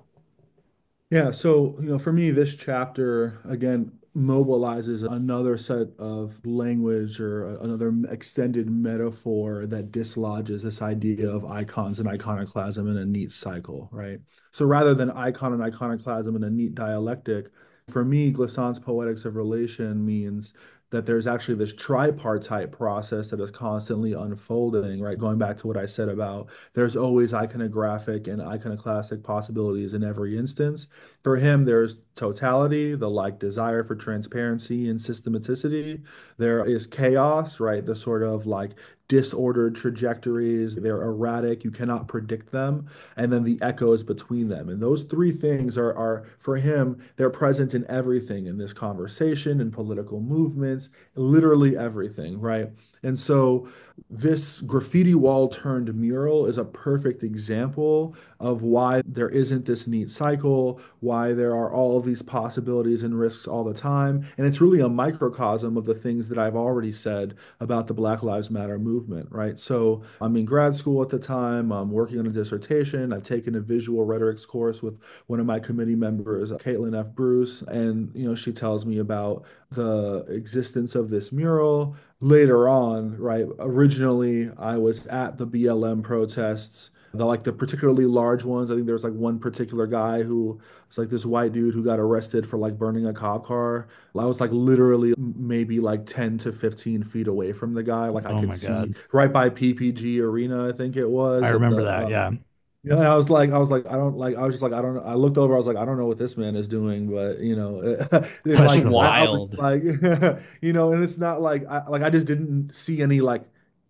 Yeah, so you know, for me, this chapter again mobilizes another set of language or another extended metaphor that dislodges this idea of icons and iconoclasm in a neat cycle, right? So rather than icon and iconoclasm in a neat dialectic, for me, Glissant's poetics of relation means that there's actually this tripartite process that is constantly unfolding, right? Going back to what I said about there's always iconographic and iconoclastic possibilities in every instance. For him, there's totality, the like desire for transparency and systematicity. There is chaos, right? The sort of like disordered trajectories. They're erratic. You cannot predict them. And then the echoes between them. And those three things are, are for him, they're present in everything in this conversation, in political movements, literally everything, right? And so this graffiti wall turned mural is a perfect example of why there isn't this neat cycle, why there are all of these possibilities and risks all the time. And it's really a microcosm of the things that I've already said about the Black Lives Matter movement, right? So I'm in grad school at the time, I'm working on a dissertation. I've taken a visual rhetorics course with one of my committee members, Caitlin F. Bruce, and you know, she tells me about the existence of this mural. Later on, right, originally I was at the B L M protests, the like the particularly large ones. I think there was like one particular guy who was like this white dude who got arrested for like burning a cop car. I was like literally maybe like ten to fifteen feet away from the guy. Like I Oh could my see God. right by P P G Arena, I think it I was at remember the that. um, Yeah. yeah, and I was like, I was like, I don't like, I was just like, I don't, I looked over, I was like, I don't know what this man is doing, but you know, it, That's like, I, Questionable. I was wild. like, you know, and it's not like, I, like, I just didn't see any like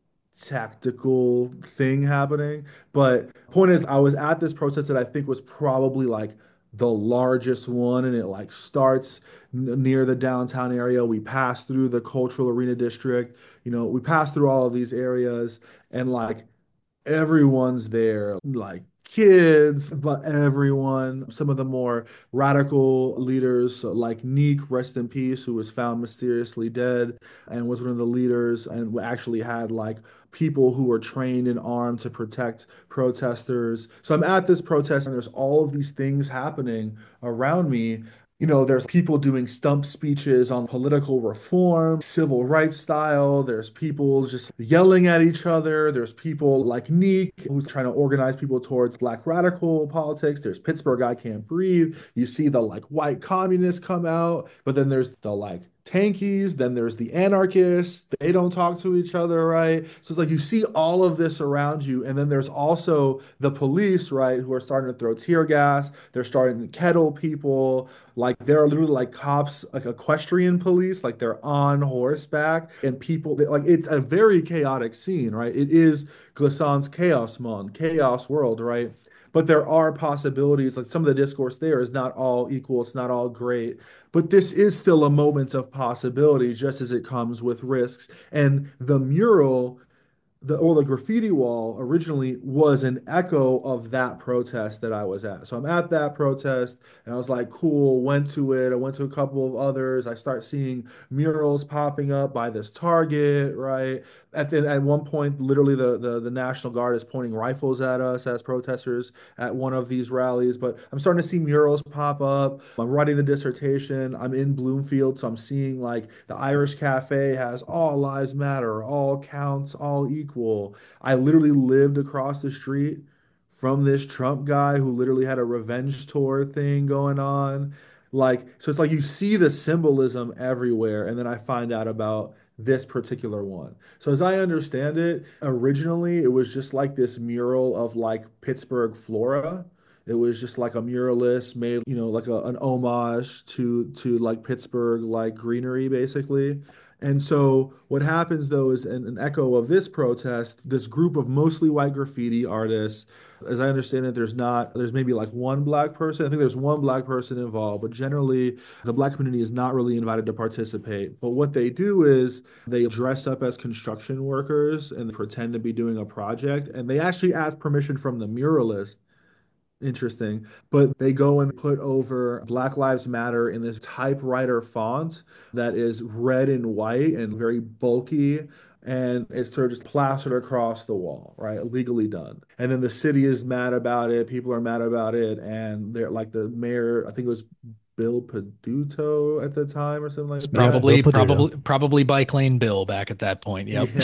tactical thing happening. But point is, I was at this protest that I think was probably like the largest one, and it like starts n near the downtown area. We pass through the Cultural Arena District, you know, we pass through all of these areas, and like everyone's there, like kids, but everyone, some of the more radical leaders, so like Neek, rest in peace, who was found mysteriously dead and was one of the leaders, and we actually had like people who were trained and armed to protect protesters. So I'm at this protest, and there's all of these things happening around me. You know, there's people doing stump speeches on political reform, civil rights style. There's people just yelling at each other. There's people like Neek, who's trying to organize people towards black radical politics. There's Pittsburgh I Can't Breathe. You see the like white communists come out, but then there's the like tankies, then there's the anarchists. They don't talk to each other, right? So it's like you see all of this around you. And then there's also the police, right, who are starting to throw tear gas. They're starting to kettle people. Like there are literally like cops, like equestrian police, like they're on horseback and people like it's a very chaotic scene, right? It is Glissant's chaos mon, chaos world, right? But there are possibilities, like some of the discourse there is not all equal, it's not all great, but this is still a moment of possibility, just as it comes with risks. And the mural the or the graffiti wall originally was an echo of that protest that I was at. So I'm at that protest and I was like, cool, went to it. I went to a couple of others. I start seeing murals popping up by this Target, right? At the, at one point, literally the, the the National Guard is pointing rifles at us as protesters at one of these rallies. But I'm starting to see murals pop up. I'm writing the dissertation. I'm in Bloomfield, so I'm seeing like the Irish Cafe has all lives matter, all counts, all equal. I literally lived across the street from this Trump guy who literally had a revenge tour thing going on. Like, so it's like you see the symbolism everywhere, and then I find out about this particular one. So as I understand it, originally it was just like this mural of like Pittsburgh flora. It was just like a muralist made, you know, like a, an homage to to like Pittsburgh like greenery basically. And so what happens though is an, an echo of this protest, this group of mostly white graffiti artists, as I understand it, there's not, there's maybe like one black person. I think there's one black person involved, but generally the black community is not really invited to participate. But what they do is they dress up as construction workers and pretend to be doing a project. And they actually ask permission from the muralist. Interesting. But they go and put over Black Lives Matter in this typewriter font that is red and white and very bulky. And it's sort of just plastered across the wall, right? Legally done. And then the city is mad about it. People are mad about it. And they're like the mayor, I think it was Bill Peduto at the time or something like Yeah, that. Bill Probably, Peduto. probably, probably Bike Lane Bill back at that point. Yep. Yeah.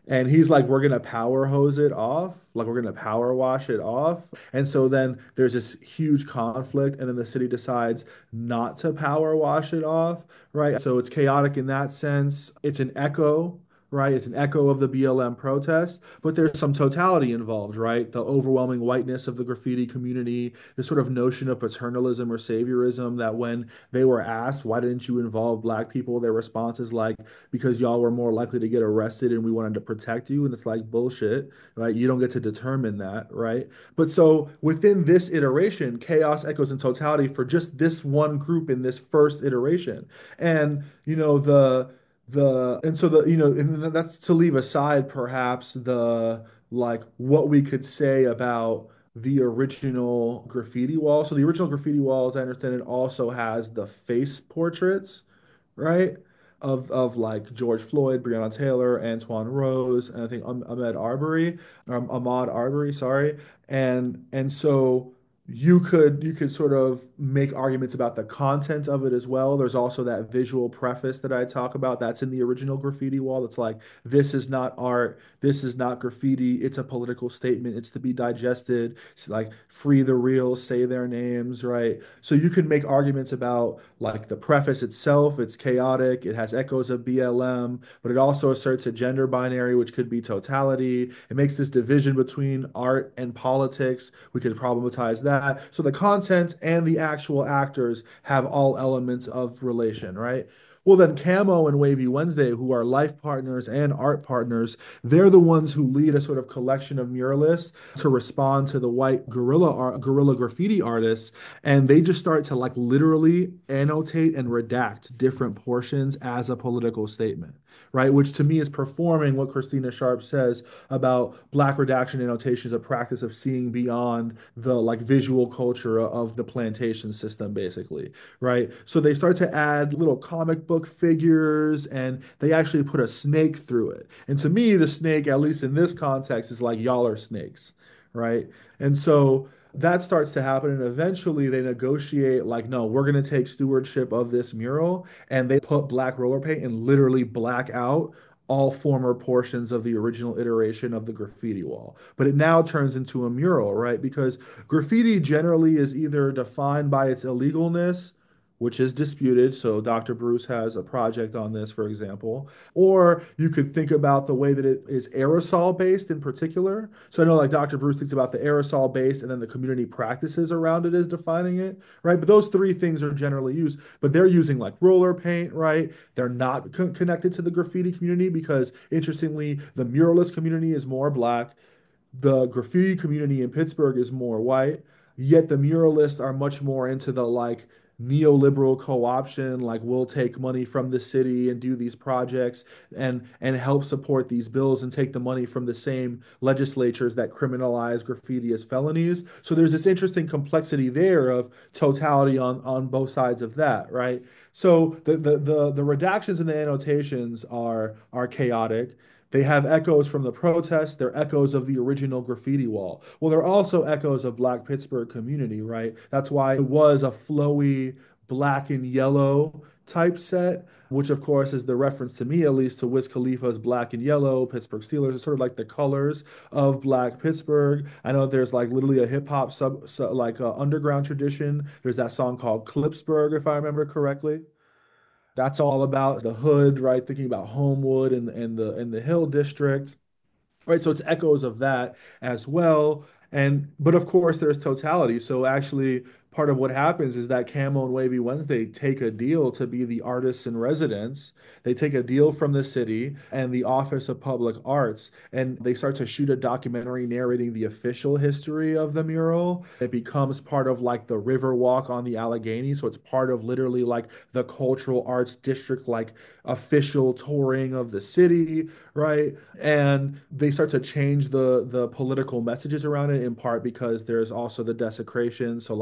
And he's like, we're gonna power hose it off, like we're gonna power wash it off. And so then there's this huge conflict, and then the city decides not to power wash it off, right? So it's chaotic in that sense. It's an echo, right? It's an echo of the B L M protest, but there's some totality involved, right? The overwhelming whiteness of the graffiti community, this sort of notion of paternalism or saviorism that when they were asked, why didn't you involve black people? Their response is like, because y'all were more likely to get arrested and we wanted to protect you. And it's like bullshit, right? You don't get to determine that, right? But so within this iteration, chaos echoes in totality for just this one group in this first iteration. And, you know, the, the, and so the, you know, and that's to leave aside perhaps the, like, what we could say about the original graffiti wall. So the original graffiti wall, as I understand it, also has the face portraits, right? Of of like George Floyd, Breonna Taylor, Antoine Rose, and I think Ahmed Arbery, um, Ahmaud Arbery, sorry. And and so you could you could sort of make arguments about the content of it as well. There's also that visual preface that I talk about that's in the original graffiti wall. It's like, this is not art, this is not graffiti, it's a political statement, it's to be digested. It's like, free the real, say their names, right? So you can make arguments about like the preface itself. It's chaotic, it has echoes of B L M, but it also asserts a gender binary, which could be totality. It makes this division between art and politics. We could problematize that. So the content and the actual actors have all elements of relation, right? Well, then Camo and Wavy Wednesday, who are life partners and art partners, they're the ones who lead a sort of collection of muralists to respond to the white guerrilla art, guerrilla graffiti artists, and they just start to like literally annotate and redact different portions as a political statement, right? Which to me is performing what Christina Sharp says about Black redaction annotation as a practice of seeing beyond the like visual culture of the plantation system, basically, right? So they start to add little comic book figures and they actually put a snake through it. And to me, the snake, at least in this context, is like, y'all are snakes, right? And so that starts to happen. And eventually they negotiate, like, no, we're going to take stewardship of this mural. And they put black roller paint and literally black out all former portions of the original iteration of the graffiti wall. But it now turns into a mural, right? Because graffiti generally is either defined by its illegalness, which is disputed. So Doctor Bruce has a project on this, for example. Or you could think about the way that it is aerosol based in particular. So I know like Doctor Bruce thinks about the aerosol based and then the community practices around it as defining it, right? But those three things are generally used, but they're using like roller paint, right? They're not co- connected to the graffiti community because interestingly, the muralist community is more black. The graffiti community in Pittsburgh is more white, yet the muralists are much more into the like neoliberal co-option, like we'll take money from the city and do these projects and and help support these bills and take the money from the same legislatures that criminalize graffiti as felonies. So there's this interesting complexity there of totality on on both sides of that, right? So the the the, the redactions and the annotations are are chaotic. They have echoes from the protests. They're echoes of the original graffiti wall. Well, they're also echoes of Black Pittsburgh community, right? That's why it was a flowy black and yellow typeset, which of course is the reference to me, at least, to Wiz Khalifa's black and yellow, Pittsburgh Steelers. It's sort of like the colors of Black Pittsburgh. I know there's like literally a hip hop sub, sub like uh, underground tradition. There's that song called Clipsburg, if I remember correctly. That's all about the hood, right? Thinking about Homewood and and the and the Hill District, right? So it's echoes of that as well. And but of course there's totality. So actually part of what happens is that Camo and Wavy Wednesday take a deal to be the artists in residence. They take a deal from the city and the Office of Public Arts, and they start to shoot a documentary narrating the official history of the mural. It becomes part of like the River Walk on the Allegheny. So it's part of literally like the cultural arts district, like official touring of the city, right? And they start to change the the political messages around it in part because there's also the desecration. So like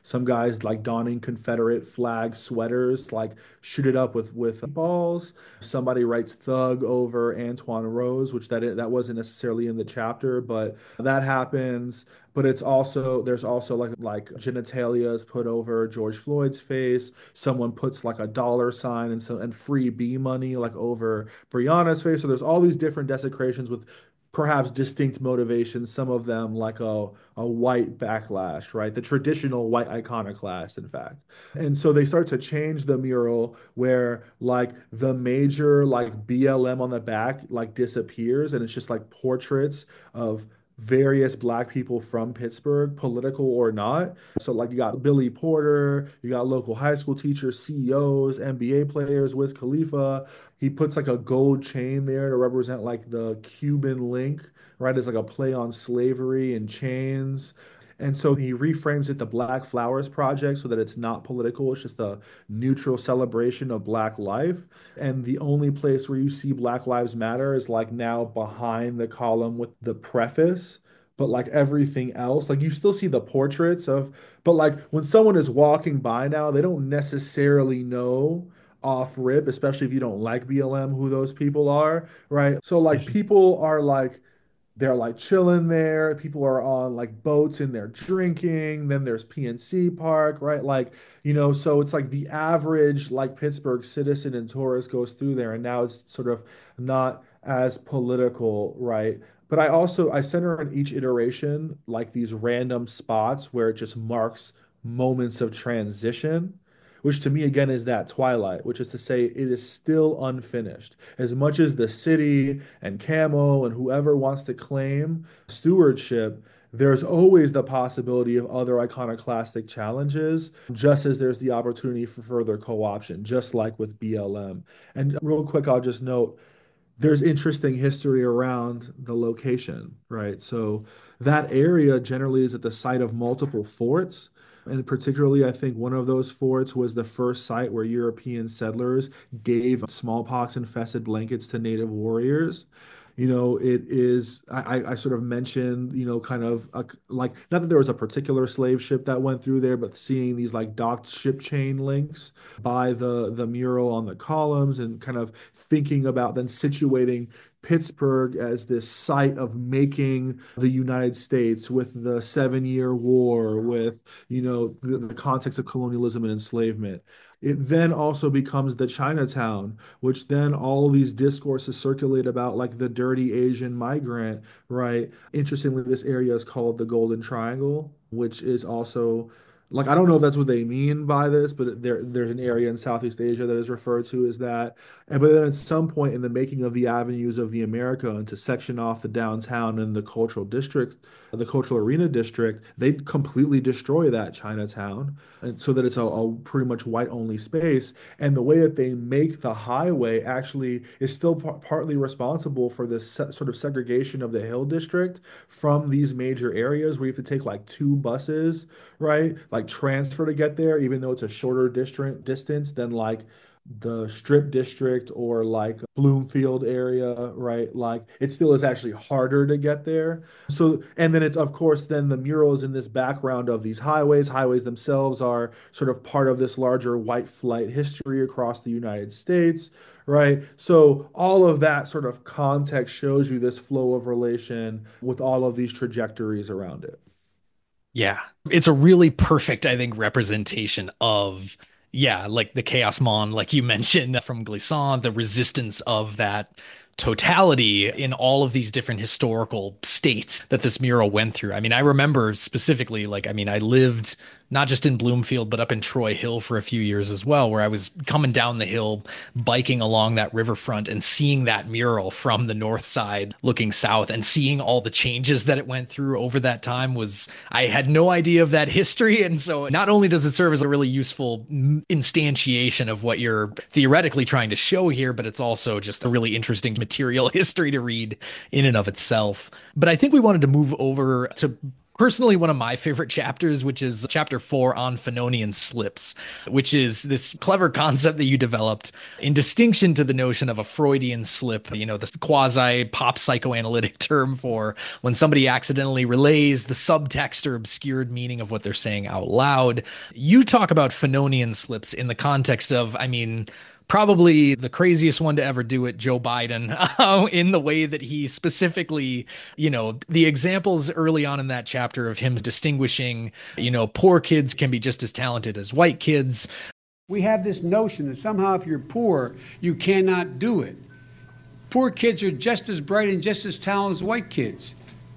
some guys like donning Confederate flag sweaters, like shoot it up with with balls. Somebody writes thug over Antoine Rose, which that that wasn't necessarily in the chapter, but that happens. But it's also there's also like like genitalia is put over George Floyd's face. Someone puts like a dollar sign and so and free B money like over Breonna's face. So there's all these different desecrations with perhaps distinct motivations, some of them like a, a white backlash, right? The traditional white iconoclast, in fact. And so they start to change the mural where like the major like B L M on the back like disappears and it's just like portraits of various black people from Pittsburgh, political or not. So like you got Billy Porter, you got local high school teachers, C E Os, N B A players, Wiz Khalifa. He puts like a gold chain there to represent like the Cuban link, right? It's like a play on slavery and chains. And so he reframes it the Black Flowers Project so that it's not political. It's just a neutral celebration of Black life. And the only place where you see Black Lives Matter is like now behind the column with the preface. But like everything else, like you still see the portraits of, but like when someone is walking by now, they don't necessarily know off rip, especially if you don't like B L M, who those people are, right? So like people are like, they're like chilling there. People are on like boats and they're drinking. Then there's P N C Park, right? Like, you know, so it's like the average like Pittsburgh citizen and tourist goes through there, and now it's sort of not as political, right? But I also I center in each iteration like these random spots where it just marks moments of transition, which to me again is that twilight, which is to say it is still unfinished. As much as the city and Camo and whoever wants to claim stewardship, there's always the possibility of other iconoclastic challenges, just as there's the opportunity for further co-option, just like with B L M. And real quick, I'll just note there's interesting history around the location, right? So that area generally is at the site of multiple forts. And particularly, I think one of those forts was the first site where European settlers gave smallpox infested blankets to native warriors. You know, it is, I, I sort of mentioned, you know, kind of a, like, not that there was a particular slave ship that went through there, but seeing these like docked ship chain links by the, the mural on the columns and kind of thinking about then situating Pittsburgh as this site of making the United States with the Seven Year War, with, you know, the, the context of colonialism and enslavement. It then also becomes the Chinatown, which then all these discourses circulate about like the dirty Asian migrant, right? Interestingly, this area is called the Golden Triangle, which is also like I don't know if that's what they mean by this, but there there's an area in Southeast Asia that is referred to as that. And but then at some point in the making of the Avenues of the America and to section off the downtown and the cultural district, the cultural arena district, they completely destroy that Chinatown, and so that it's a, a pretty much white only space. And the way that they make the highway actually is still par partly responsible for this se sort of segregation of the Hill District from these major areas where you have to take like two buses, right? Like transfer to get there, even though it's a shorter district distance than like the Strip District or like Bloomfield area, right? Like it still is actually harder to get there. So, and then it's of course then the murals in this background of these highways. Highways themselves are sort of part of this larger white flight history across the United States, right? So all of that sort of context shows you this flow of relation with all of these trajectories around it. Yeah. It's a really perfect, I think, representation of, yeah, like the Chaos Mon, like you mentioned from Glissant, the resistance of that totality in all of these different historical states that this mural went through. I mean, I remember specifically, like, I mean, I lived not just in Bloomfield, but up in Troy Hill for a few years as well, where I was coming down the hill, biking along that riverfront and seeing that mural from the north side looking south and seeing all the changes that it went through over that time was, I had no idea of that history. And so not only does it serve as a really useful instantiation of what you're theoretically trying to show here, but it's also just a really interesting material history to read in and of itself. But I think we wanted to move over to personally one of my favorite chapters, which is chapter four on Fanonian slips, which is this clever concept that you developed in distinction to the notion of a Freudian slip, you know, the quasi pop psychoanalytic term for when somebody accidentally relays the subtext or obscured meaning of what they're saying out loud. You talk about Fanonian slips in the context of, I mean, probably the craziest one to ever do it, Joe Biden, uh, in the way that he specifically, you know, the examples early on in that chapter of him distinguishing, you know, poor kids can be just as talented as white kids. We have this notion that somehow if you're poor, you cannot do it. Poor kids are just as bright and just as talented as white kids,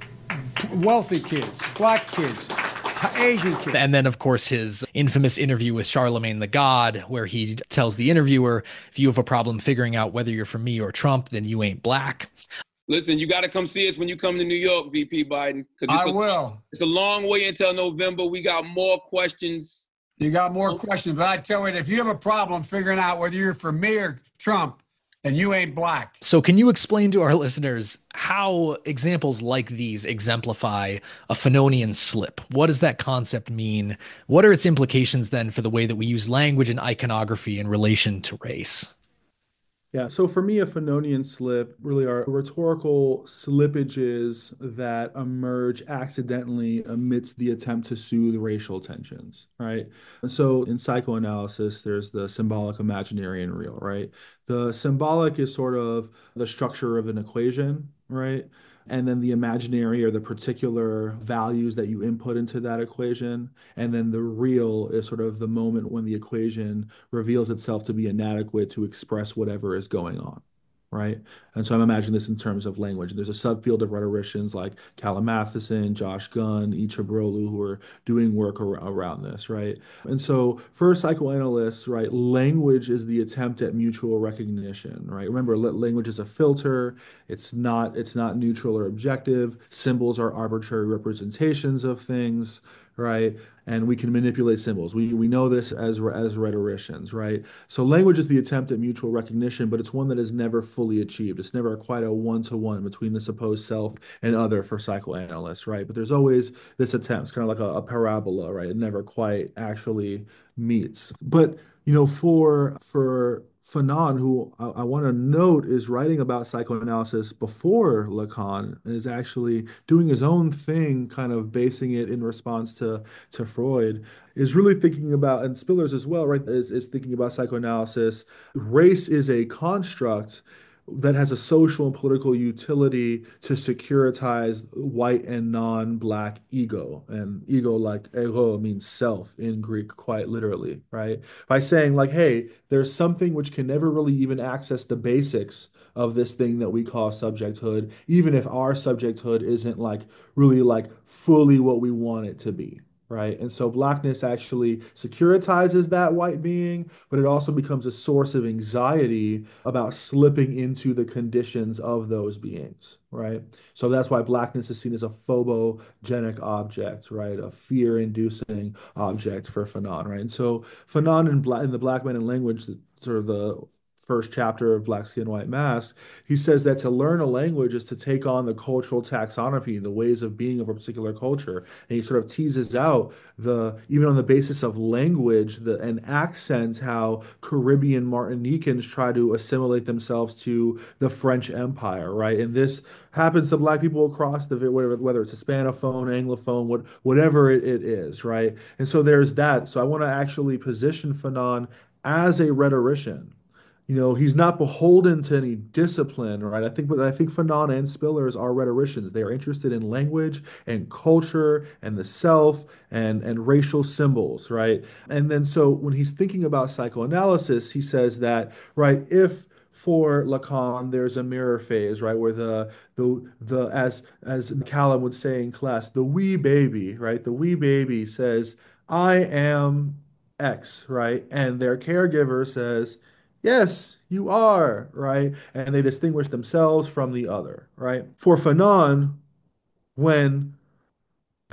wealthy kids, black kids, Asian kids. And then, of course, his infamous interview with Charlemagne the God, where he tells the interviewer, if you have a problem figuring out whether you're for me or Trump, then you ain't black. Listen, you got to come see us when you come to New York, V P Biden. I a, will. It's a long way until November. We got more questions. You got more questions, but I tell you, if you have a problem figuring out whether you're for me or Trump, and you ain't black. So can you explain to our listeners how examples like these exemplify a Fanonian slip? What does that concept mean? What are its implications then for the way that we use language and iconography in relation to race? Yeah, so for me, a Fanonian slip really are rhetorical slippages that emerge accidentally amidst the attempt to soothe racial tensions, right? So in psychoanalysis, there's the symbolic, imaginary, and real, right? The symbolic is sort of the structure of an equation, right? And then the imaginary are the particular values that you input into that equation. And then the real is sort of the moment when the equation reveals itself to be inadequate to express whatever is going on, right? And so I'm imagining this in terms of language. There's a subfield of rhetoricians like Callum Matheson, Josh Gunn, Icha Brolu, who are doing work ar- around this, right? And so for psychoanalysts, right, language is the attempt at mutual recognition, right? Remember, language is a filter. It's not, it's not neutral or objective. Symbols are arbitrary representations of things, right? And we can manipulate symbols. We we know this as as rhetoricians, right? So language is the attempt at mutual recognition, but it's one that is never fully achieved. It's never quite a one-to-one between the supposed self and other for psychoanalysts, right? But there's always this attempt. It's kind of like a, a parabola, right? It never quite actually meets. But you know, for for Fanon, who I, I want to note is writing about psychoanalysis before Lacan, is actually doing his own thing, kind of basing it in response to, to Freud, is really thinking about, and Spillers as well, right, is, is thinking about psychoanalysis. Race is a construct that has a social and political utility to securitize white and non-black ego. And ego, like ego, means self in Greek, quite literally, right? By saying like, hey, there's something which can never really even access the basics of this thing that we call subjecthood, even if our subjecthood isn't like really like fully what we want it to be. Right. And so blackness actually securitizes that white being, but it also becomes a source of anxiety about slipping into the conditions of those beings. Right. So that's why blackness is seen as a phobogenic object, right? A fear inducing object for Fanon. Right. And so Fanon in, Bla- in the Black Man in Language, the, sort of the first chapter of Black Skin, White Mask, he says that to learn a language is to take on the cultural taxonomy, the ways of being of a particular culture. And he sort of teases out the, even on the basis of language the, and accents, how Caribbean Martinicans try to assimilate themselves to the French Empire, right? And this happens to Black people across the, whether, whether it's Hispanophone, Anglophone, what, whatever it, it is, right? And so there's that. So I want to actually position Fanon as a rhetorician. You know, he's not beholden to any discipline, right? I think, but I think Fanon and Spillers are rhetoricians. They are interested in language and culture and the self and and racial symbols, right? And then so when he's thinking about psychoanalysis, he says that, right, if for Lacan, there's a mirror phase, right, where the the the as as Callum would say in class, the wee baby, right, the wee baby says, "I am X," right, and their caregiver says, "Yes, you are," right? And they distinguish themselves from the other, right? For Fanon, when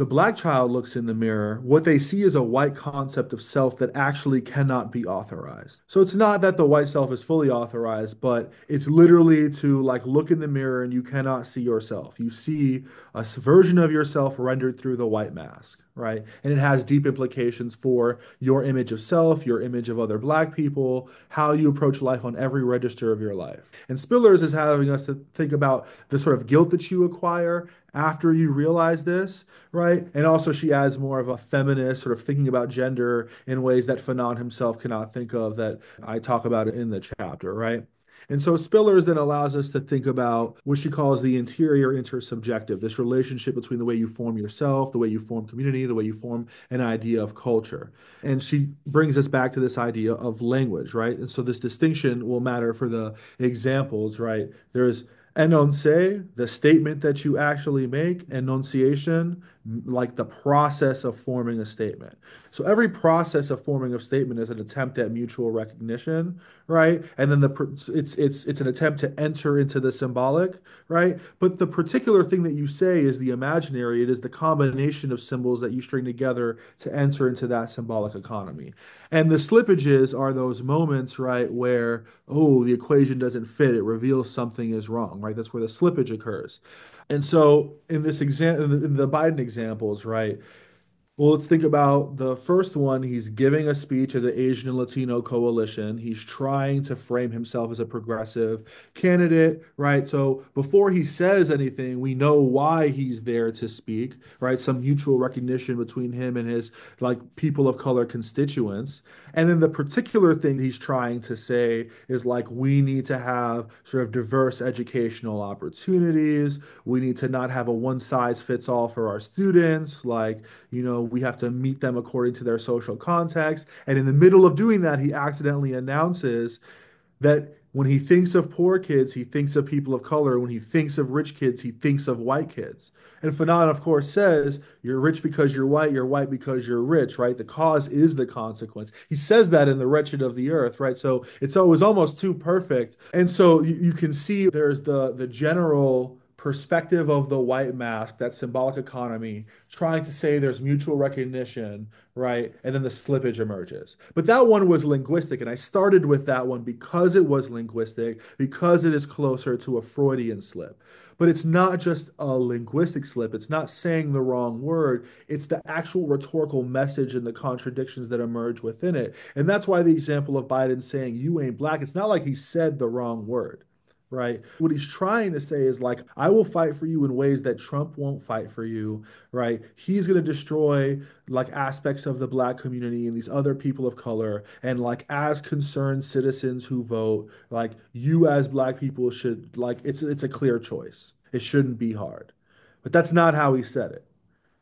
the black child looks in the mirror, what they see is a white concept of self that actually cannot be authorized. So it's not that the white self is fully authorized, but it's literally to like look in the mirror and you cannot see yourself. You see a version of yourself rendered through the white mask, right? And it has deep implications for your image of self, your image of other black people, how you approach life on every register of your life. And Spillers is having us to think about the sort of guilt that you acquire after you realize this, right? And also she adds more of a feminist sort of thinking about gender in ways that Fanon himself cannot think of that I talk about in the chapter, right? And so Spillers then allows us to think about what she calls the interior intersubjective, this relationship between the way you form yourself, the way you form community, the way you form an idea of culture. And she brings us back to this idea of language, right? And so this distinction will matter for the examples, right? There's énoncé, the statement that you actually make, enunciation, like the process of forming a statement. So every process of forming a statement is an attempt at mutual recognition, right? And then the it's it's it's an attempt to enter into the symbolic, right? But the particular thing that you say is the imaginary. It is the combination of symbols that you string together to enter into that symbolic economy. And the slippages are those moments, right, where, oh, the equation doesn't fit. It reveals something is wrong, right? That's where the slippage occurs. And so in this example, in the Biden examples, right, well, let's think about the first one. He's giving a speech at the Asian and Latino Coalition. He's trying to frame himself as a progressive candidate, right? So before he says anything, we know why he's there to speak, right? Some mutual recognition between him and his like people of color constituents. And then the particular thing he's trying to say is like, we need to have sort of diverse educational opportunities. We need to not have a one size fits all for our students. Like, you know, we have to meet them according to their social context. And in the middle of doing that, he accidentally announces that when he thinks of poor kids, he thinks of people of color. When he thinks of rich kids, he thinks of white kids. And Fanon, of course, says, you're rich because you're white, you're white because you're rich, right? The cause is the consequence. He says that in The Wretched of the Earth, right? So it's always almost too perfect. And so you, you can see there's the, the general perspective of the white mask, that symbolic economy, trying to say there's mutual recognition, right? And then the slippage emerges. But that one was linguistic, and I started with that one because it was linguistic, because it is closer to a Freudian slip. But it's not just a linguistic slip. It's not saying the wrong word. It's the actual rhetorical message and the contradictions that emerge within it. And that's why the example of Biden saying, you ain't black, it's not like he said the wrong word. Right. What he's trying to say is like, I will fight for you in ways that Trump won't fight for you. Right. He's going to destroy like aspects of the black community and these other people of color. And like, as concerned citizens who vote, like you as black people should like, it's, it's a clear choice. It shouldn't be hard. But that's not how he said it.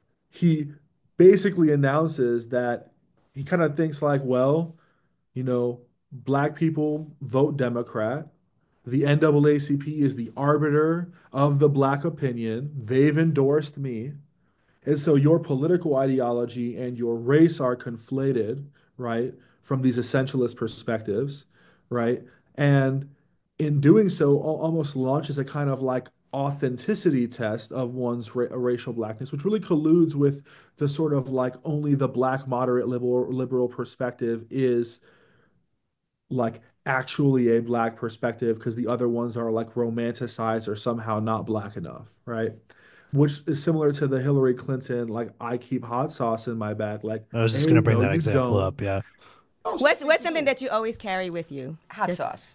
He basically announces that he kind of thinks like, well, you know, black people vote Democrat. The N double A C P is the arbiter of the black opinion. They've endorsed me. And so your political ideology and your race are conflated, right, from these essentialist perspectives, right? And in doing so, almost launches a kind of like authenticity test of one's ra- racial blackness, which really colludes with the sort of like only the black moderate liberal, liberal perspective is like actually a black perspective because the other ones are like romanticized or somehow not black enough, right? Which is similar to the Hillary Clinton, like I keep hot sauce in my bag. Like, I was just hey, going to bring no, that you example don't. up. Yeah. What's what's something that you always carry with you? Hot Just- sauce.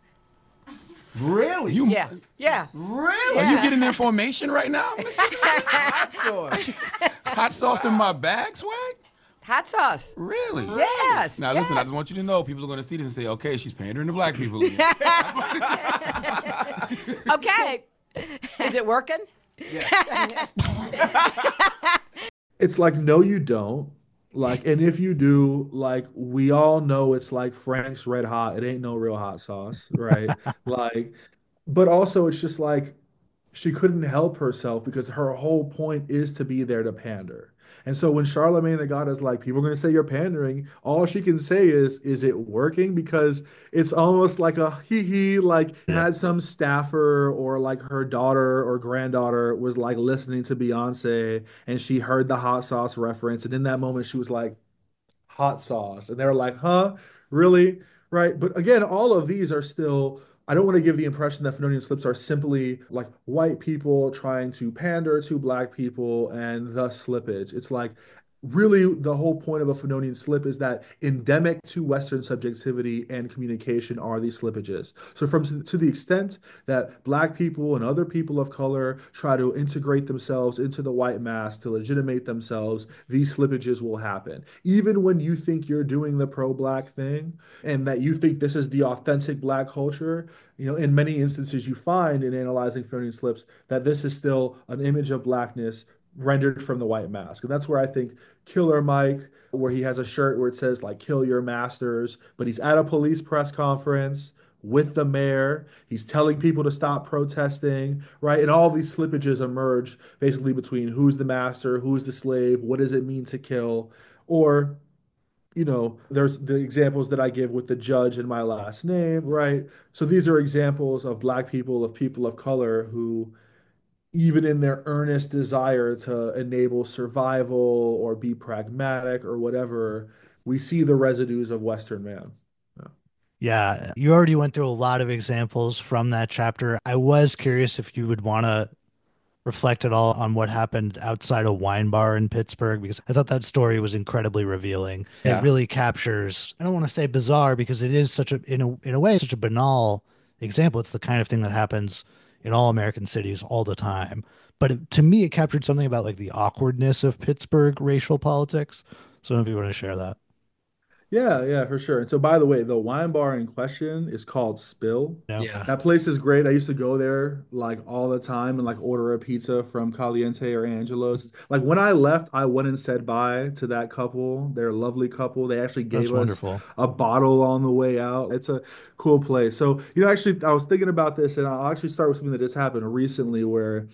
Really? You, Yeah. Yeah. Really? Yeah. Are you getting information right now? Hot sauce. Hot sauce in my bag, swag? Hot sauce. Really? Yes. Now listen, I yes. just want you to know, people are going to see this and say, okay, she's pandering to black people again. Okay. Is it working? It's like, no, you don't. Like, and if you do, like, we all know it's like Frank's Red Hot. It ain't no real hot sauce, right? Like, but also it's just like, she couldn't help herself because her whole point is to be there to pander. And so when Charlemagne the God is like, people are going to say you're pandering, all she can say is, is it working? Because it's almost like a hee hee, like Yeah. had some staffer or like her daughter or granddaughter was like listening to Beyonce and she heard the hot sauce reference. And in that moment, she was like, hot sauce. And they were like, huh? Really? Right. But again, all of these are still, I don't want to give the impression that Fenonian slips are simply like white people trying to pander to black people and thus slippage. It's like, really the whole point of a Fenonian slip is that endemic to Western subjectivity and communication are these slippages. So from to the extent that black people and other people of color try to integrate themselves into the white mass to legitimate themselves, these slippages will happen. Even when you think you're doing the pro-black thing and that you think this is the authentic black culture, you know, in many instances you find in analyzing Fenonian slips that this is still an image of blackness rendered from the white mask. And that's where I think Killer Mike, where he has a shirt where it says like kill your masters, but he's at a police press conference with the mayor. He's telling people to stop protesting, right? And all these slippages emerge basically between who's the master, who's the slave, what does it mean to kill? Or, you know, there's the examples that I give with the judge in my last name, right? So these are examples of black people, of people of color who even in their earnest desire to enable survival or be pragmatic or whatever, we see the residues of Western man. Yeah. Yeah, you already went through a lot of examples from that chapter. I was curious if you would want to reflect at all on what happened outside a wine bar in Pittsburgh, because I thought that story was incredibly revealing. It Yeah. really captures, I don't want to say bizarre because it is such a, in a, in a way, such a banal example. It's the kind of thing that happens in all American cities all the time. But it, to me, it captured something about like the awkwardness of Pittsburgh racial politics. So I don't know if you want to share that. Yeah, yeah, for sure. And so, by the way, the wine bar in question is called Spill. No. Yeah. That place is great. I used to go there like all the time and like order a pizza from Caliente or Angelo's. Like when I left, I went and said bye to that couple. They're a lovely couple. They actually That's gave us wonderful. a bottle on the way out. It's a cool place. So, you know, actually, I was thinking about this and I'll actually start with something that just happened recently where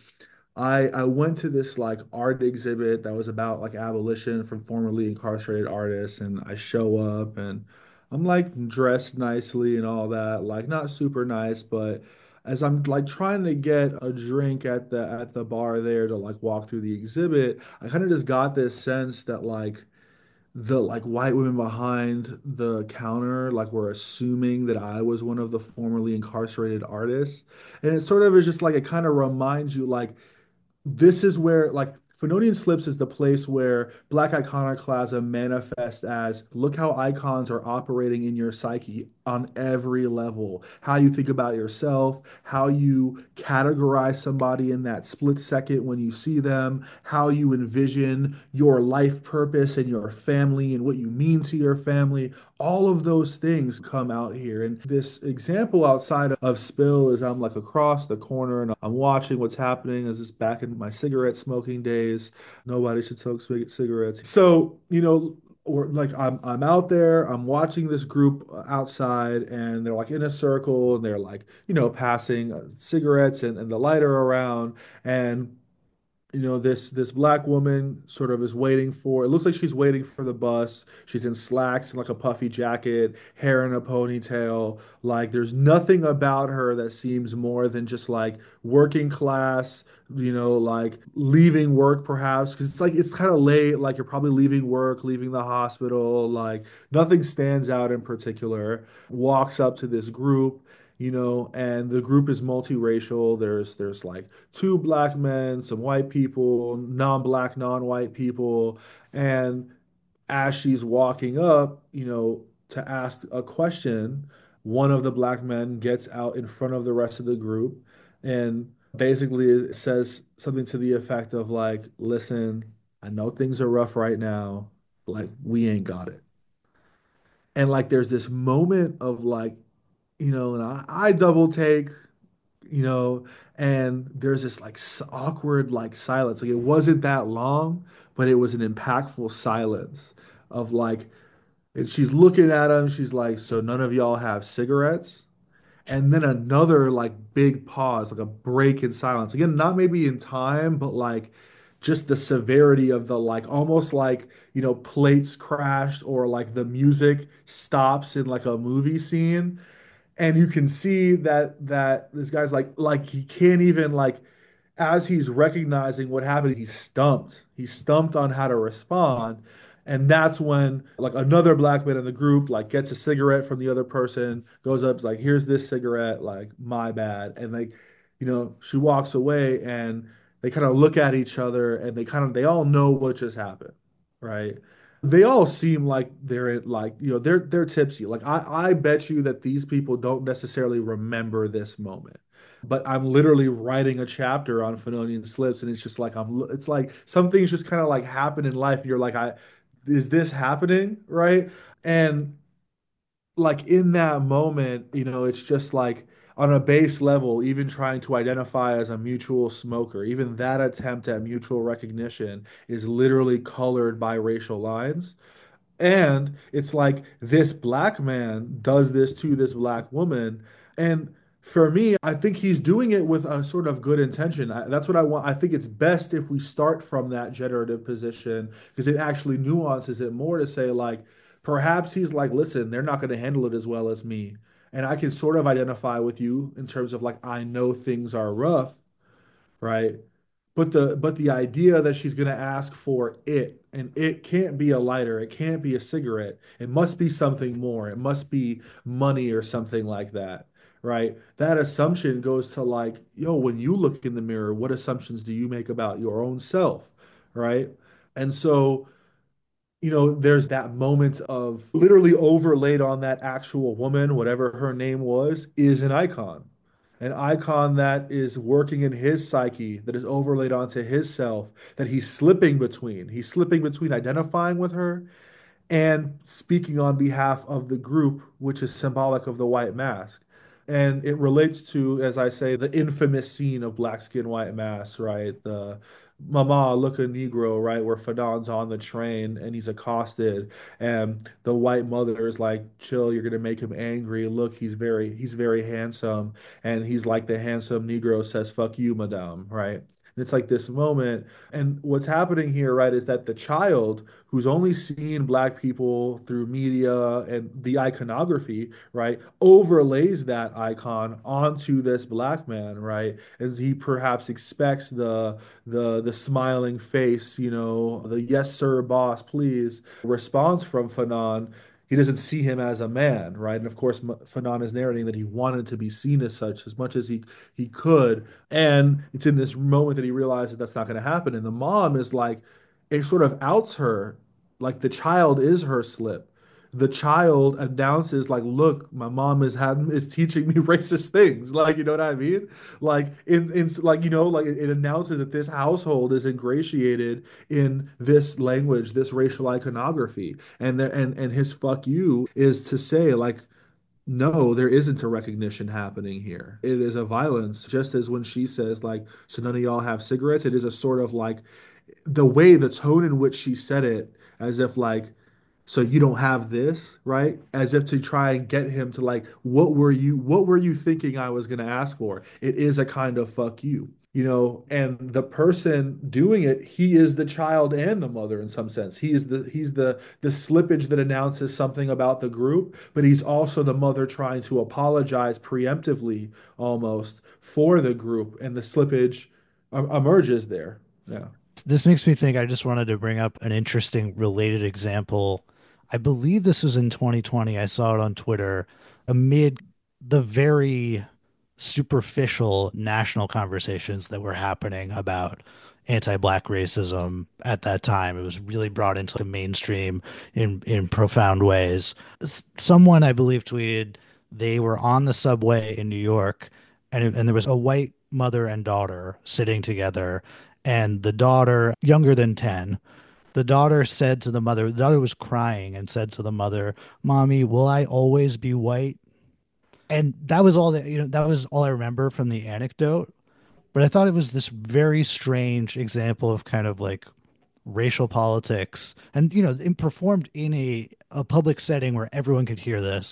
I I went to this like art exhibit that was about like abolition from formerly incarcerated artists, and I show up and I'm like dressed nicely and all that, like not super nice, but as I'm like trying to get a drink at the at the bar there to like walk through the exhibit, I kind of just got this sense that like the like white women behind the counter like were assuming that I was one of the formerly incarcerated artists. And it sort of is just like it kind of reminds you like this is where like Phoenician Slips is the place where Black iconoclasm manifests as look how icons are operating in your psyche on every level. How you think about yourself, how you categorize somebody in that split second when you see them, how you envision your life purpose and your family and what you mean to your family. All of those things come out here. And this example outside of Spill is I'm like across the corner and I'm watching what's happening as this back in my cigarette smoking days. Nobody should smoke cig- cigarettes. So, you know, or like I'm I'm out there, I'm watching this group outside and they're like in a circle and they're like, you know, passing uh, cigarettes and, and the lighter around. And you know this this black woman sort of is waiting for it looks like she's waiting for the bus. She's in slacks and like a puffy jacket, hair in a ponytail. Like there's nothing about her that seems more than just like working class, you know, like leaving work perhaps because it's like it's kind of late, like you're probably leaving work, leaving the hospital. Like nothing stands out in particular. Walks up to this group, you know, and the group is multiracial. There's there's like two black men, some white people, non-black, non-white people, and as she's walking up, you know, to ask a question, one of the black men gets out in front of the rest of the group and basically says something to the effect of like, "Listen, I know things are rough right now, but like we ain't got it." And like there's this moment of like you know, and I, I double take, you know, and there's this like s- awkward like silence. Like it wasn't that long, but it was an impactful silence of like, and she's looking at him. She's like, "So none of y'all have cigarettes?" And then another like big pause, like a break in silence. Again, not maybe in time, but like just the severity of the like almost like, you know, plates crashed or like the music stops in like a movie scene. And you can see that that this guy's like like he can't even like as he's recognizing what happened, he's stumped. He's stumped on how to respond. And that's when like another black man in the group like gets a cigarette from the other person, goes up, is like, here's this cigarette, like my bad. And like, you know, she walks away and they kind of look at each other and they kind of they all know what just happened, right? They all seem like they're in, like, you know, they're they're tipsy. Like I I bet you that these people don't necessarily remember this moment, but I'm literally writing a chapter on Fanonian slips, and it's just like I'm. It's like some things just kind of like happen in life. And you're like, I, is this happening, right? And like in that moment, you know, it's just like on a base level, even trying to identify as a mutual smoker, even that attempt at mutual recognition is literally colored by racial lines. And it's like this black man does this to this black woman. And for me, I think he's doing it with a sort of good intention. I, that's what I want. I think it's best if we start from that generative position because it actually nuances it more to say, like, perhaps he's like, listen, they're not going to handle it as well as me. And I can sort of identify with you in terms of like, I know things are rough, right? But the but the idea that she's going to ask for it, and it can't be a lighter, it can't be a cigarette. It must be something more. It must be money or something like that, right? That assumption goes to like, yo, when you look in the mirror, what assumptions do you make about your own self, right? And so you know, there's that moment of literally overlaid on that actual woman, whatever her name was, is an icon. An icon that is working in his psyche, that is overlaid onto his self, that he's slipping between. He's slipping between identifying with her and speaking on behalf of the group, which is symbolic of the white mask. And it relates to, as I say, the infamous scene of Black Skin, White Mask, right? The Mama, look a Negro, right? Where Fadon's on the train and he's accosted, and the white mother is like, chill, you're gonna make him angry. Look, he's very, he's very handsome. And he's like the handsome Negro says, fuck you, madame, right? And it's like this moment. And what's happening here, right, is that the child who's only seen black people through media and the iconography, right, overlays that icon onto this black man, right, as he perhaps expects the the the smiling face, you know, the yes sir boss, please response from Fanon. He doesn't see him as a man, right? And of course, Fanon is narrating that he wanted to be seen as such as much as he he could. And it's in this moment that he realizes that's not going to happen. And the mom is like, it sort of outs her, like the child is her slip. The child announces, like, look, my mom is having is teaching me racist things. Like, you know what I mean? Like, in, in like, you know, like it, it announces that this household is ingratiated in this language, this racial iconography. And there and and his fuck you is to say, like, no, there isn't a recognition happening here. It is a violence, just as when she says, like, so none of y'all have cigarettes. It is a sort of like the way, the tone in which she said it, as if like, so you don't have this, right? As if to try and get him to like, what were you, what were you thinking I was going to ask for? It is a kind of fuck you, you know, and the person doing it, he is the child and the mother in some sense. He is the, he's the, the slippage that announces something about the group, but he's also the mother trying to apologize preemptively almost for the group. And the slippage um, emerges there. Yeah. This makes me think I just wanted to bring up an interesting related example. I believe this was in twenty twenty. I saw it on Twitter amid the very superficial national conversations that were happening about anti-black racism at that time. It was really brought into the mainstream in in profound ways. Someone, I believe, tweeted they were on the subway in New York, and and there was a white mother and daughter sitting together, and the daughter, younger than ten, the daughter said to the mother, the daughter was crying and said to the mother, "Mommy, will I always be white?" And that was all that, you know, that was all I remember from the anecdote. But I thought it was this very strange example of kind of like racial politics and, you know, it performed in a, a public setting where everyone could hear this.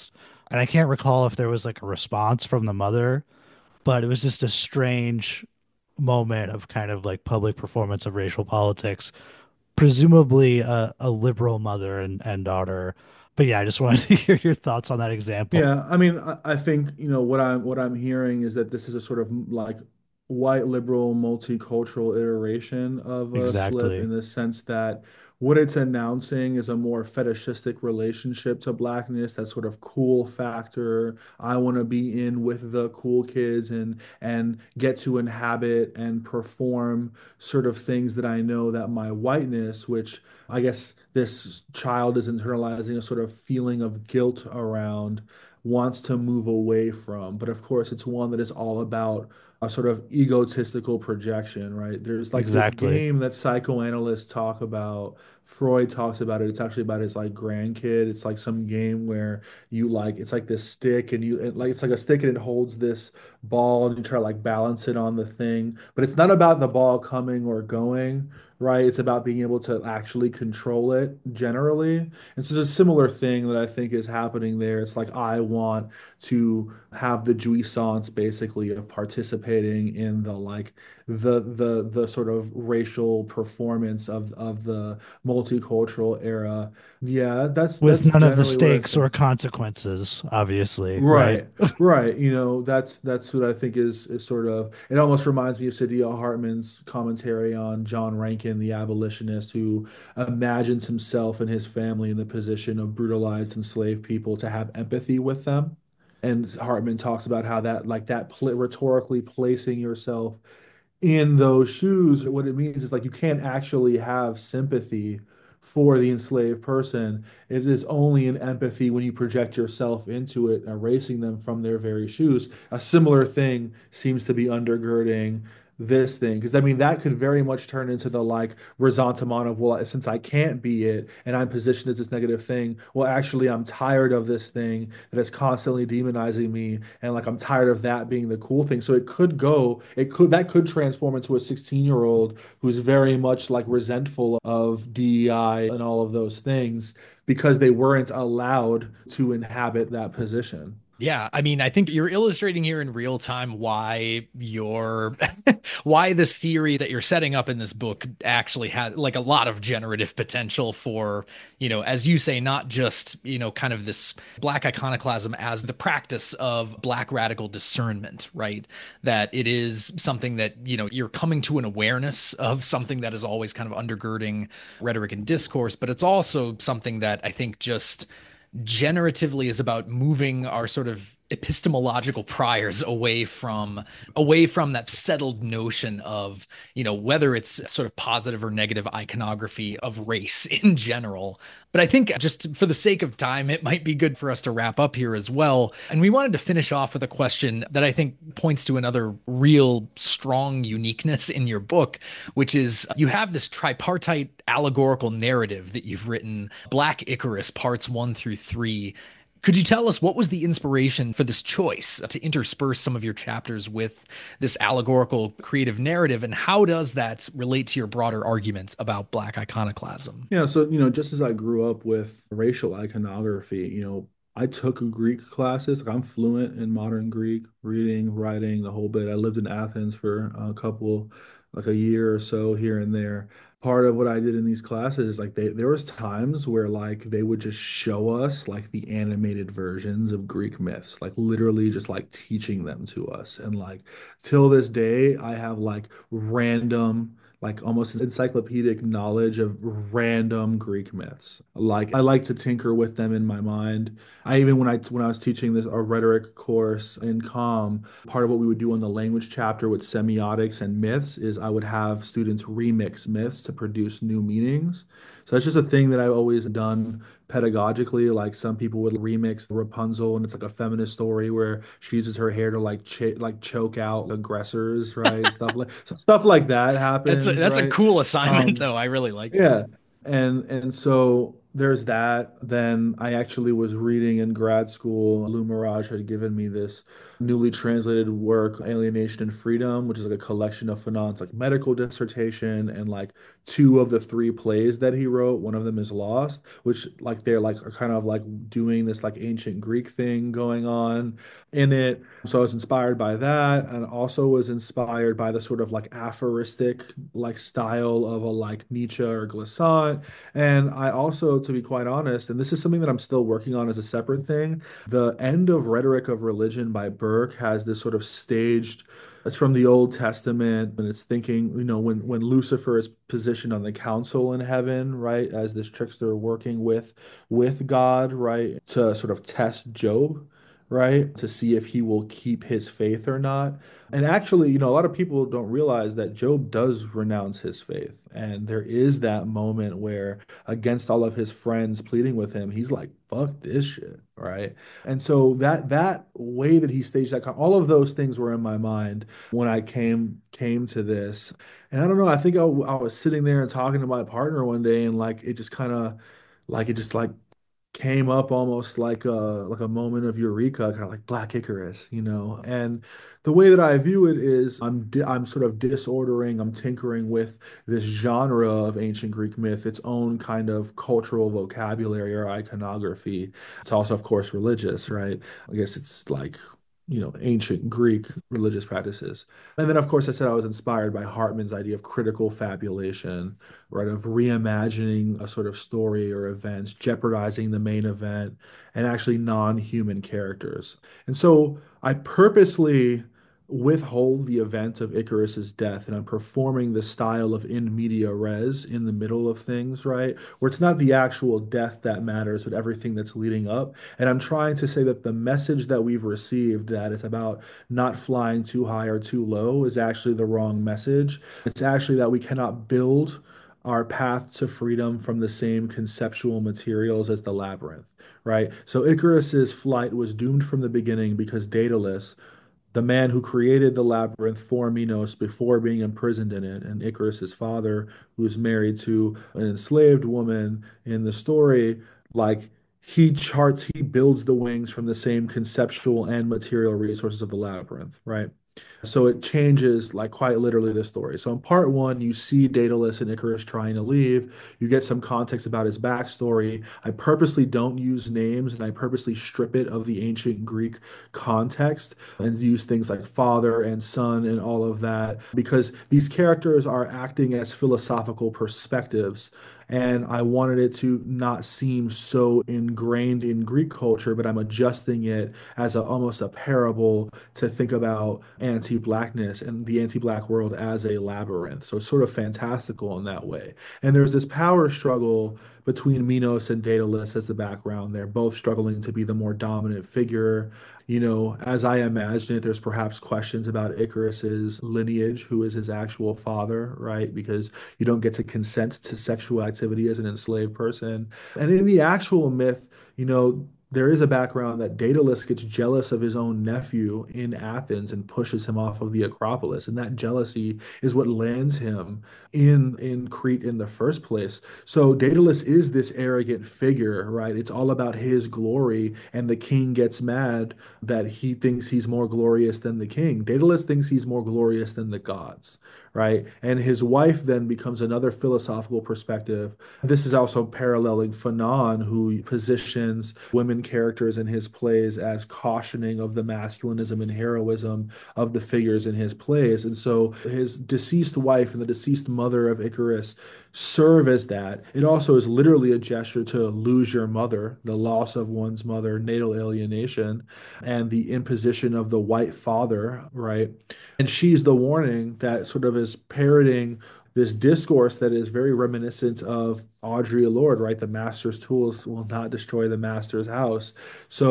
And I can't recall if there was like a response from the mother, but it was just a strange moment of kind of like public performance of racial politics, presumably a, a liberal mother and, and daughter. But yeah, I just wanted to hear your thoughts on that example. Yeah, I mean, I, I think, you know, what I'm what I'm hearing is that this is a sort of like white liberal multicultural iteration of a slip Exactly. in the sense that what it's announcing is a more fetishistic relationship to blackness, that sort of cool factor. I want to be in with the cool kids and and get to inhabit and perform sort of things that I know that my whiteness, which I guess this child is internalizing a sort of feeling of guilt around, wants to move away from. But of course, it's one that is all about a sort of egotistical projection, right? There's like this Exactly. game that psychoanalysts talk about. Freud talks about it. It's actually about his like grandkid. It's like some game where you like it's like this stick and you it, like it's like a stick and it holds this ball and you try to like balance it on the thing. But it's not about the ball coming or going, right? It's about being able to actually control it generally. And so there's a similar thing that I think is happening there. It's like I want to have the jouissance basically of participating in the like the the the sort of racial performance of of the multicultural era. Yeah, that's With that's none of the generally what I stakes or think. consequences, obviously, right? Right, right. You know, that's that's what I think is is sort of it almost reminds me of Saidiya Hartman's commentary on John Rankin, the abolitionist, who imagines himself and his family in the position of brutalized enslaved people to have empathy with them. And Hartman talks about how that like that pl rhetorically placing yourself in those shoes, what it means is like you can't actually have sympathy for the enslaved person. It is only an empathy when you project yourself into it, erasing them from their very shoes. A similar thing seems to be undergirding this thing. Because I mean, that could very much turn into the like ressentiment of, well, since I can't be it and I'm positioned as this negative thing, well, actually, I'm tired of this thing that is constantly demonizing me. And like, I'm tired of that being the cool thing. So it could go, it could, that could transform into a sixteen year old who's very much like resentful of D E I and all of those things because they weren't allowed to inhabit that position. Yeah, I mean, I think you're illustrating here in real time why your why this theory that you're setting up in this book actually has like a lot of generative potential for, you know, as you say, not just, you know, kind of this black iconoclasm as the practice of black radical discernment, right? That it is something that, you know, you're coming to an awareness of something that is always kind of undergirding rhetoric and discourse, but it's also something that I think just generatively is about moving our sort of epistemological priors away from away from that settled notion of, you know, whether it's sort of positive or negative iconography of race in general. But I think just for the sake of time, it might be good for us to wrap up here as well. And we wanted to finish off with a question that I think points to another real strong uniqueness in your book, which is you have this tripartite allegorical narrative that you've written, Black Icarus, parts one through three. Could you tell us what was the inspiration for this choice to intersperse some of your chapters with this allegorical creative narrative, and how does that relate to your broader arguments about Black iconoclasm? Yeah, so you know, just as I grew up with racial iconography, you know, I took Greek classes. Like I'm fluent in modern Greek, reading, writing, the whole bit. I lived in Athens for a couple, like a year or so here and there. Part of what I did in these classes is like they there was times where like they would just show us like the animated versions of Greek myths, like literally just like teaching them to us. And like till this day, I have like random like almost encyclopedic knowledge of random Greek myths. Like I like to tinker with them in my mind. I even when I when I was teaching this a rhetoric course in Com, part of what we would do in the language chapter with semiotics and myths is I would have students remix myths to produce new meanings. So that's just a thing that I've always done pedagogically. Like some people would remix Rapunzel, and it's like a feminist story where she uses her hair to like ch like choke out aggressors, right? Stuff like stuff like that That's a, happens, that's a right? cool assignment, Um, though. I really like that. yeah. And and so there's that. Then I actually was reading in grad school. Lou Mirage had given me this newly translated work, Alienation and Freedom, which is like a collection of Fanon's like medical dissertation and like two of the three plays that he wrote. One of them is Lost, which like they're like are kind of like doing this like ancient Greek thing going on in it. So I was inspired by that, and also was inspired by the sort of like aphoristic like style of a like Nietzsche or Glissant. And I also, to be quite honest, and this is something that I'm still working on as a separate thing, the end of Rhetoric of Religion by Burke has this sort of staged, it's from the Old Testament, and it's thinking, you know, when when Lucifer is positioned on the council in heaven, right, as this trickster working with with God, right, to sort of test Job, right, to see if he will keep his faith or not. And actually, you know, a lot of people don't realize that Job does renounce his faith. And there is that moment where, against all of his friends pleading with him, he's like, fuck this shit, right? And so that that way that he staged that, all of those things were in my mind when I came came to this. And I don't know, I think I, I was sitting there and talking to my partner one day, and like it just kind of like it just like came up almost like a like a moment of eureka, kind of like Black Icarus, you know. And the way that I view it is I'm di I'm sort of disordering, I'm tinkering with this genre of ancient Greek myth, its own kind of cultural vocabulary or iconography. It's also, of course, religious, right? I guess it's like, you know, ancient Greek religious practices. And then, of course, I said I was inspired by Hartman's idea of critical fabulation, right, of reimagining a sort of story or events, jeopardizing the main event, and actually non-human characters. And so I purposely withhold the event of Icarus's death, and I'm performing the style of in media res in the middle of things, right? Where it's not the actual death that matters, but everything that's leading up. And I'm trying to say that the message that we've received, that it's about not flying too high or too low, is actually the wrong message. It's actually that we cannot build our path to freedom from the same conceptual materials as the labyrinth, right? So Icarus's flight was doomed from the beginning because Daedalus, the man who created the labyrinth for Minos before being imprisoned in it, and Icarus's father, who's married to an enslaved woman in the story, like he charts, he builds the wings from the same conceptual and material resources of the labyrinth, right? So it changes, like, quite literally the story. So in part one, you see Daedalus and Icarus trying to leave. You get some context about his backstory. I purposely don't use names, and I purposely strip it of the ancient Greek context and use things like father and son and all of that, because these characters are acting as philosophical perspectives. And I wanted it to not seem so ingrained in Greek culture, but I'm adjusting it as a, almost a parable to think about anti-blackness and the anti-black world as a labyrinth. So it's sort of fantastical in that way. And there's this power struggle between Minos and Daedalus as the background. They're both struggling to be the more dominant figure. You know, as I imagine it, there's perhaps questions about Icarus's lineage, who is his actual father, right? Because you don't get to consent to sexual activity as an enslaved person. And in the actual myth, you know, there is a background that Daedalus gets jealous of his own nephew in Athens and pushes him off of the Acropolis. And that jealousy is what lands him in, in Crete in the first place. So Daedalus is this arrogant figure, right? It's all about his glory, and the king gets mad that he thinks he's more glorious than the king. Daedalus thinks he's more glorious than the gods, right? And his wife then becomes another philosophical perspective. This is also paralleling Fanon, who positions women characters in his plays as cautioning of the masculinism and heroism of the figures in his plays. And so his deceased wife and the deceased mother of Icarus serve as that. It also is literally a gesture to lose your mother, the loss of one's mother, natal alienation, and the imposition of the white father, right? And she's the warning that sort of is parroting this discourse that is very reminiscent of Audre Lorde, right? The master's tools will not destroy the master's house. So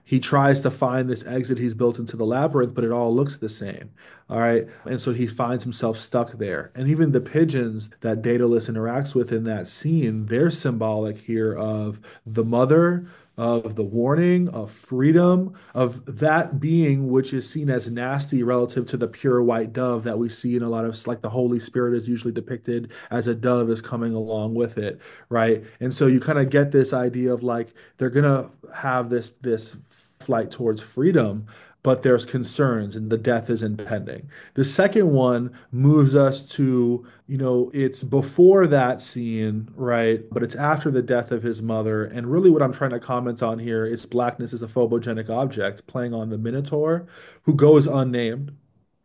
he tries to find this exit he's built into the labyrinth, but it all looks the same. All right. And so he finds himself stuck there. And even the pigeons that Daedalus interacts with in that scene, they're symbolic here of the mother, of the warning, of freedom, of that being which is seen as nasty relative to the pure white dove that we see in a lot of, like, the Holy Spirit is usually depicted as a dove is coming along with it, right? And so you kind of get this idea of like they're gonna have this this flight towards freedom, but there's concerns and the death is impending. The second one moves us to, you know, it's before that scene, right? But it's after the death of his mother. And really what I'm trying to comment on here is blackness is a phobogenic object, playing on the Minotaur, who goes unnamed.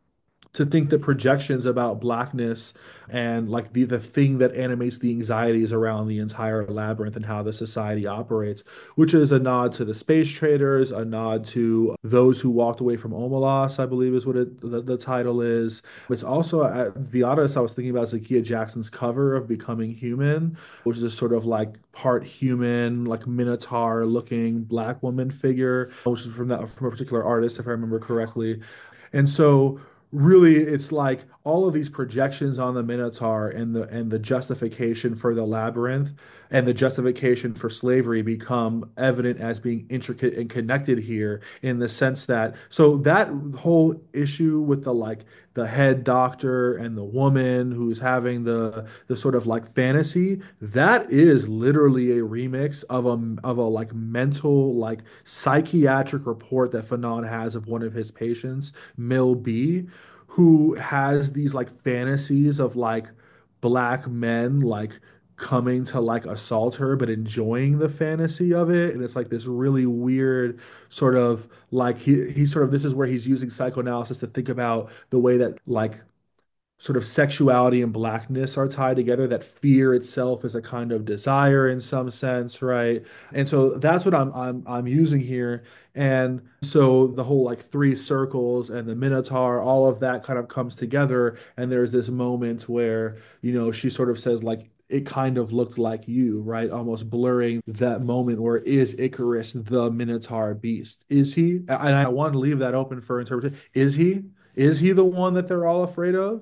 To think that projections about blackness and like the the thing that animates the anxieties around the entire labyrinth and how the society operates, which is a nod to the space traders, a nod to those who walked away from Omelas, I believe is what it, the, the title is. It's also, uh, to be honest, I was thinking about Zakiya Jackson's cover of Becoming Human, which is a sort of like part human, like Minotaur looking black woman figure, which is from that from a particular artist, if I remember correctly. And so really it's like all of these projections on the Minotaur and the and the justification for the labyrinth and the justification for slavery become evident as being intricate and connected here, in the sense that so that whole issue with the like the head doctor and the woman who's having the the sort of like fantasy, that is literally a remix of a of a like mental like psychiatric report that Fanon has of one of his patients, Mill B, who has these like fantasies of like black men like coming to like assault her but enjoying the fantasy of it. And it's like this really weird sort of like he he sort of this is where he's using psychoanalysis to think about the way that like sort of sexuality and blackness are tied together, that fear itself is a kind of desire in some sense, right? And so that's what I'm I'm I'm using here. And so the whole like three circles and the Minotaur, all of that kind of comes together. And there's this moment where, you know, she sort of says like it kind of looked like you, right? Almost blurring that moment where is Icarus the Minotaur beast? Is he? And I want to leave that open for interpretation. Is he? Is he the one that they're all afraid of?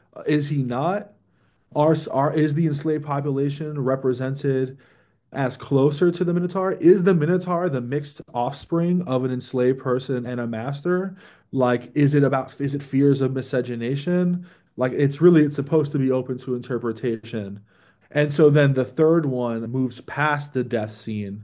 Is he not? Are, are is the enslaved population represented as closer to the Minotaur? Is the Minotaur the mixed offspring of an enslaved person and a master? Like, is it about is it fears of miscegenation? Like, it's really it's supposed to be open to interpretation. And so then the third one moves past the death scene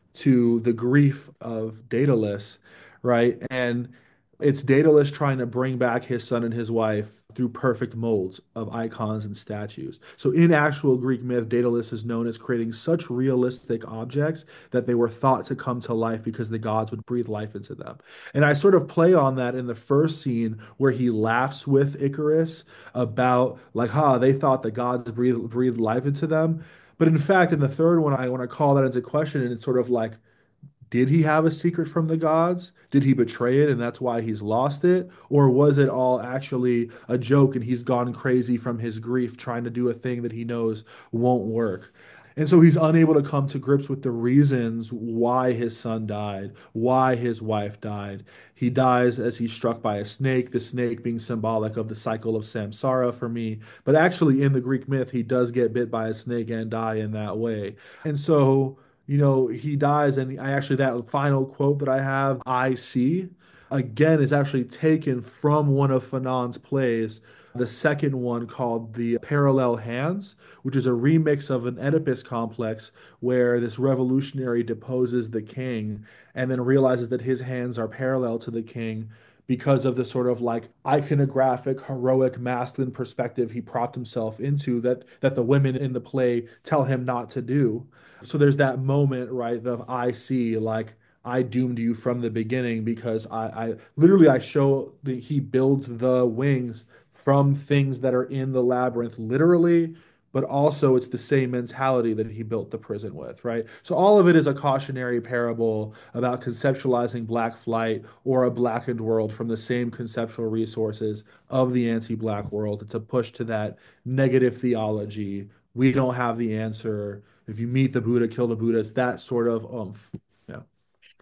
to the grief of Daedalus, right? And it's Daedalus trying to bring back his son and his wife through perfect molds of icons and statues. So in actual Greek myth, Daedalus is known as creating such realistic objects that they were thought to come to life because the gods would breathe life into them. And I sort of play on that in the first scene where he laughs with Icarus about like, ha, they thought the gods breathed breathed life into them. But in fact, in the third one, I want to call that into question, and it's sort of like, did he have a secret from the gods? Did he betray it and that's why he's lost it? Or was it all actually a joke and he's gone crazy from his grief trying to do a thing that he knows won't work? And so he's unable to come to grips with the reasons why his son died, why his wife died. He dies as he's struck by a snake, the snake being symbolic of the cycle of samsara for me. But actually, in the Greek myth, he does get bit by a snake and die in that way. And so you know, he dies, and I actually, that final quote that I have, I see, again, is actually taken from one of Fanon's plays, the second one called The Parallel Hands, which is a remix of an Oedipus complex where this revolutionary deposes the king and then realizes that his hands are parallel to the king because of the sort of like iconographic, heroic, masculine perspective he propped himself into that that the women in the play tell him not to do. So there's that moment, right, of I see, like, I doomed you from the beginning because I, I literally I show that he builds the wings from things that are in the labyrinth, literally, but also it's the same mentality that he built the prison with, right? So all of it is a cautionary parable about conceptualizing black flight or a blackened world from the same conceptual resources of the anti-black world. It's a push to that negative theology. We don't have the answer. If you meet the Buddha, kill the Buddha. It's that sort of oomph. Yeah.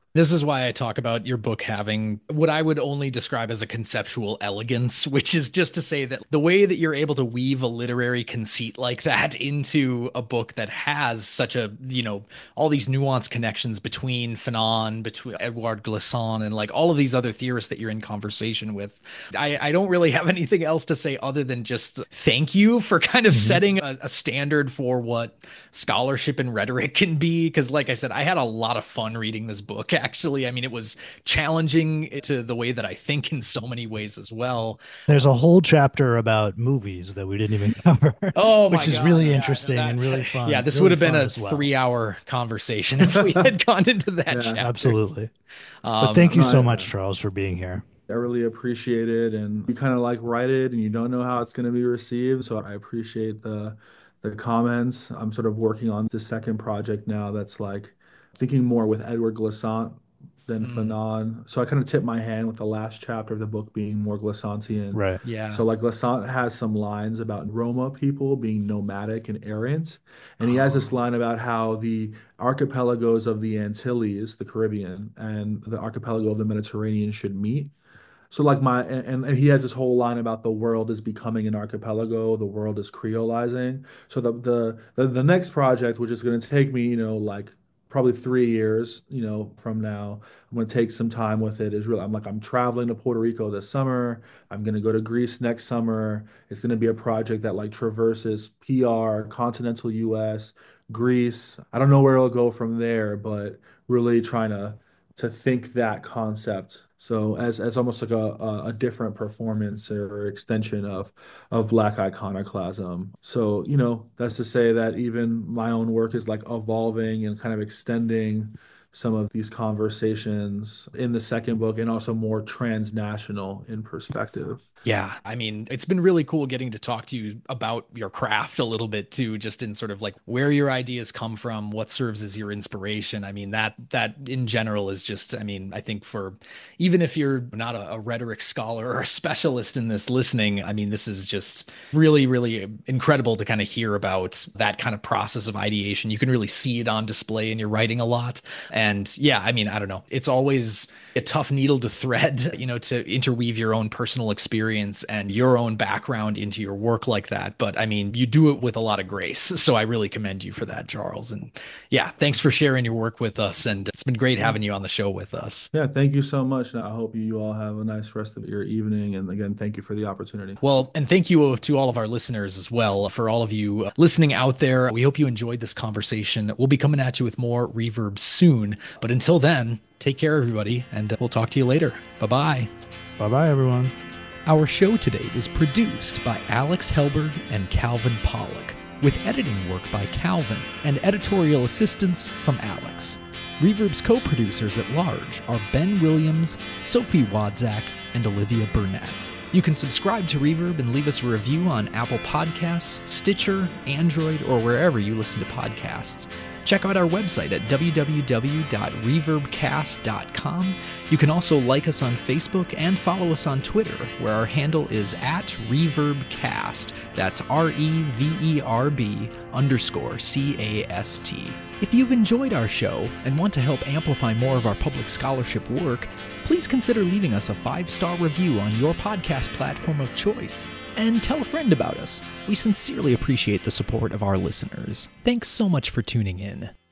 This is why I talk about your book having what I would only describe as a conceptual elegance, which is just to say that the way that you're able to weave a literary conceit like that into a book that has such a, you know, all these nuanced connections between Fanon, between Edouard Glissant, and like all of these other theorists that you're in conversation with. I, I don't really have anything else to say other than just thank you for kind of mm-hmm. setting a, a standard for what scholarship and rhetoric can be. Because like I said, I had a lot of fun reading this book. Actually, I mean, it was challenging to the way that I think in so many ways as well. There's a whole chapter about movies that we didn't even cover. Oh, my which is God. really yeah, interesting and really fun. Yeah, this really would have been a well. three-hour conversation if we had gone into that Yeah, chapter. Absolutely. Um, but thank you so I- much, Charles, for being here. I really appreciate it, and you kind of like write it and you don't know how it's going to be received, so I appreciate the the comments. I'm sort of working on the second project now that's like thinking more with Edouard Glissant than Mm. Fanon. So I kind of tip my hand with the last chapter of the book being more Glissantian. Right. Yeah. So like Glissant has some lines about Roma people being nomadic and errant. And he has this line about how the archipelagos of the Antilles, the Caribbean, and the archipelago of the Mediterranean should meet. So like my and, and he has this whole line about the world is becoming an archipelago, the world is creolizing. So the the the, the next project, which is going to take me, you know, like probably three years, you know, from now, I'm going to take some time with it. Is really, I'm like, I'm traveling to Puerto Rico this summer. I'm going to go to Greece next summer. It's going to be a project that like traverses P R, continental U S, Greece. I don't know where it'll go from there, but really trying to to think that concept. So as as almost like a, a, a different performance or extension of of Black iconoclasm. So, you know, that's to say that even my own work is like evolving and kind of extending some of these conversations in the second book, and also more transnational in perspective. Yeah, I mean, it's been really cool getting to talk to you about your craft a little bit too, just in sort of like where your ideas come from, what serves as your inspiration. I mean, that that in general is just, I mean, I think for even if you're not a, a rhetoric scholar or a specialist in this listening, I mean, this is just really, really incredible to kind of hear about that kind of process of ideation. You can really see it on display in your writing a lot. And yeah, I mean, I don't know. It's always a tough needle to thread, you know, to interweave your own personal experience and your own background into your work like that. But I mean, you do it with a lot of grace. So I really commend you for that, Charles. And yeah, thanks for sharing your work with us. And it's been great having you on the show with us. Yeah, thank you so much. And I hope you all have a nice rest of your evening. And again, thank you for the opportunity. Well, and thank you to all of our listeners as well, for all of you listening out there. We hope you enjoyed this conversation. We'll be coming at you with more Reverb soon. But until then, take care, everybody, and we'll talk to you later. Bye-bye. Bye-bye, everyone. Our show today was produced by Alex Helberg and Calvin Pollock, with editing work by Calvin and editorial assistance from Alex. Reverb's co-producers at large are Ben Williams, Sophie Wadzak, and Olivia Burnett. You can subscribe to Reverb and leave us a review on Apple Podcasts, Stitcher, Android, or wherever you listen to podcasts. Check out our website at w w w dot reverb cast dot com. You can also like us on Facebook and follow us on Twitter, where our handle is at ReverbCast. That's R E V E R B underscore C A S T. If you've enjoyed our show and want to help amplify more of our public scholarship work, please consider leaving us a five-star review on your podcast platform of choice. And tell a friend about us. We sincerely appreciate the support of our listeners. Thanks so much for tuning in.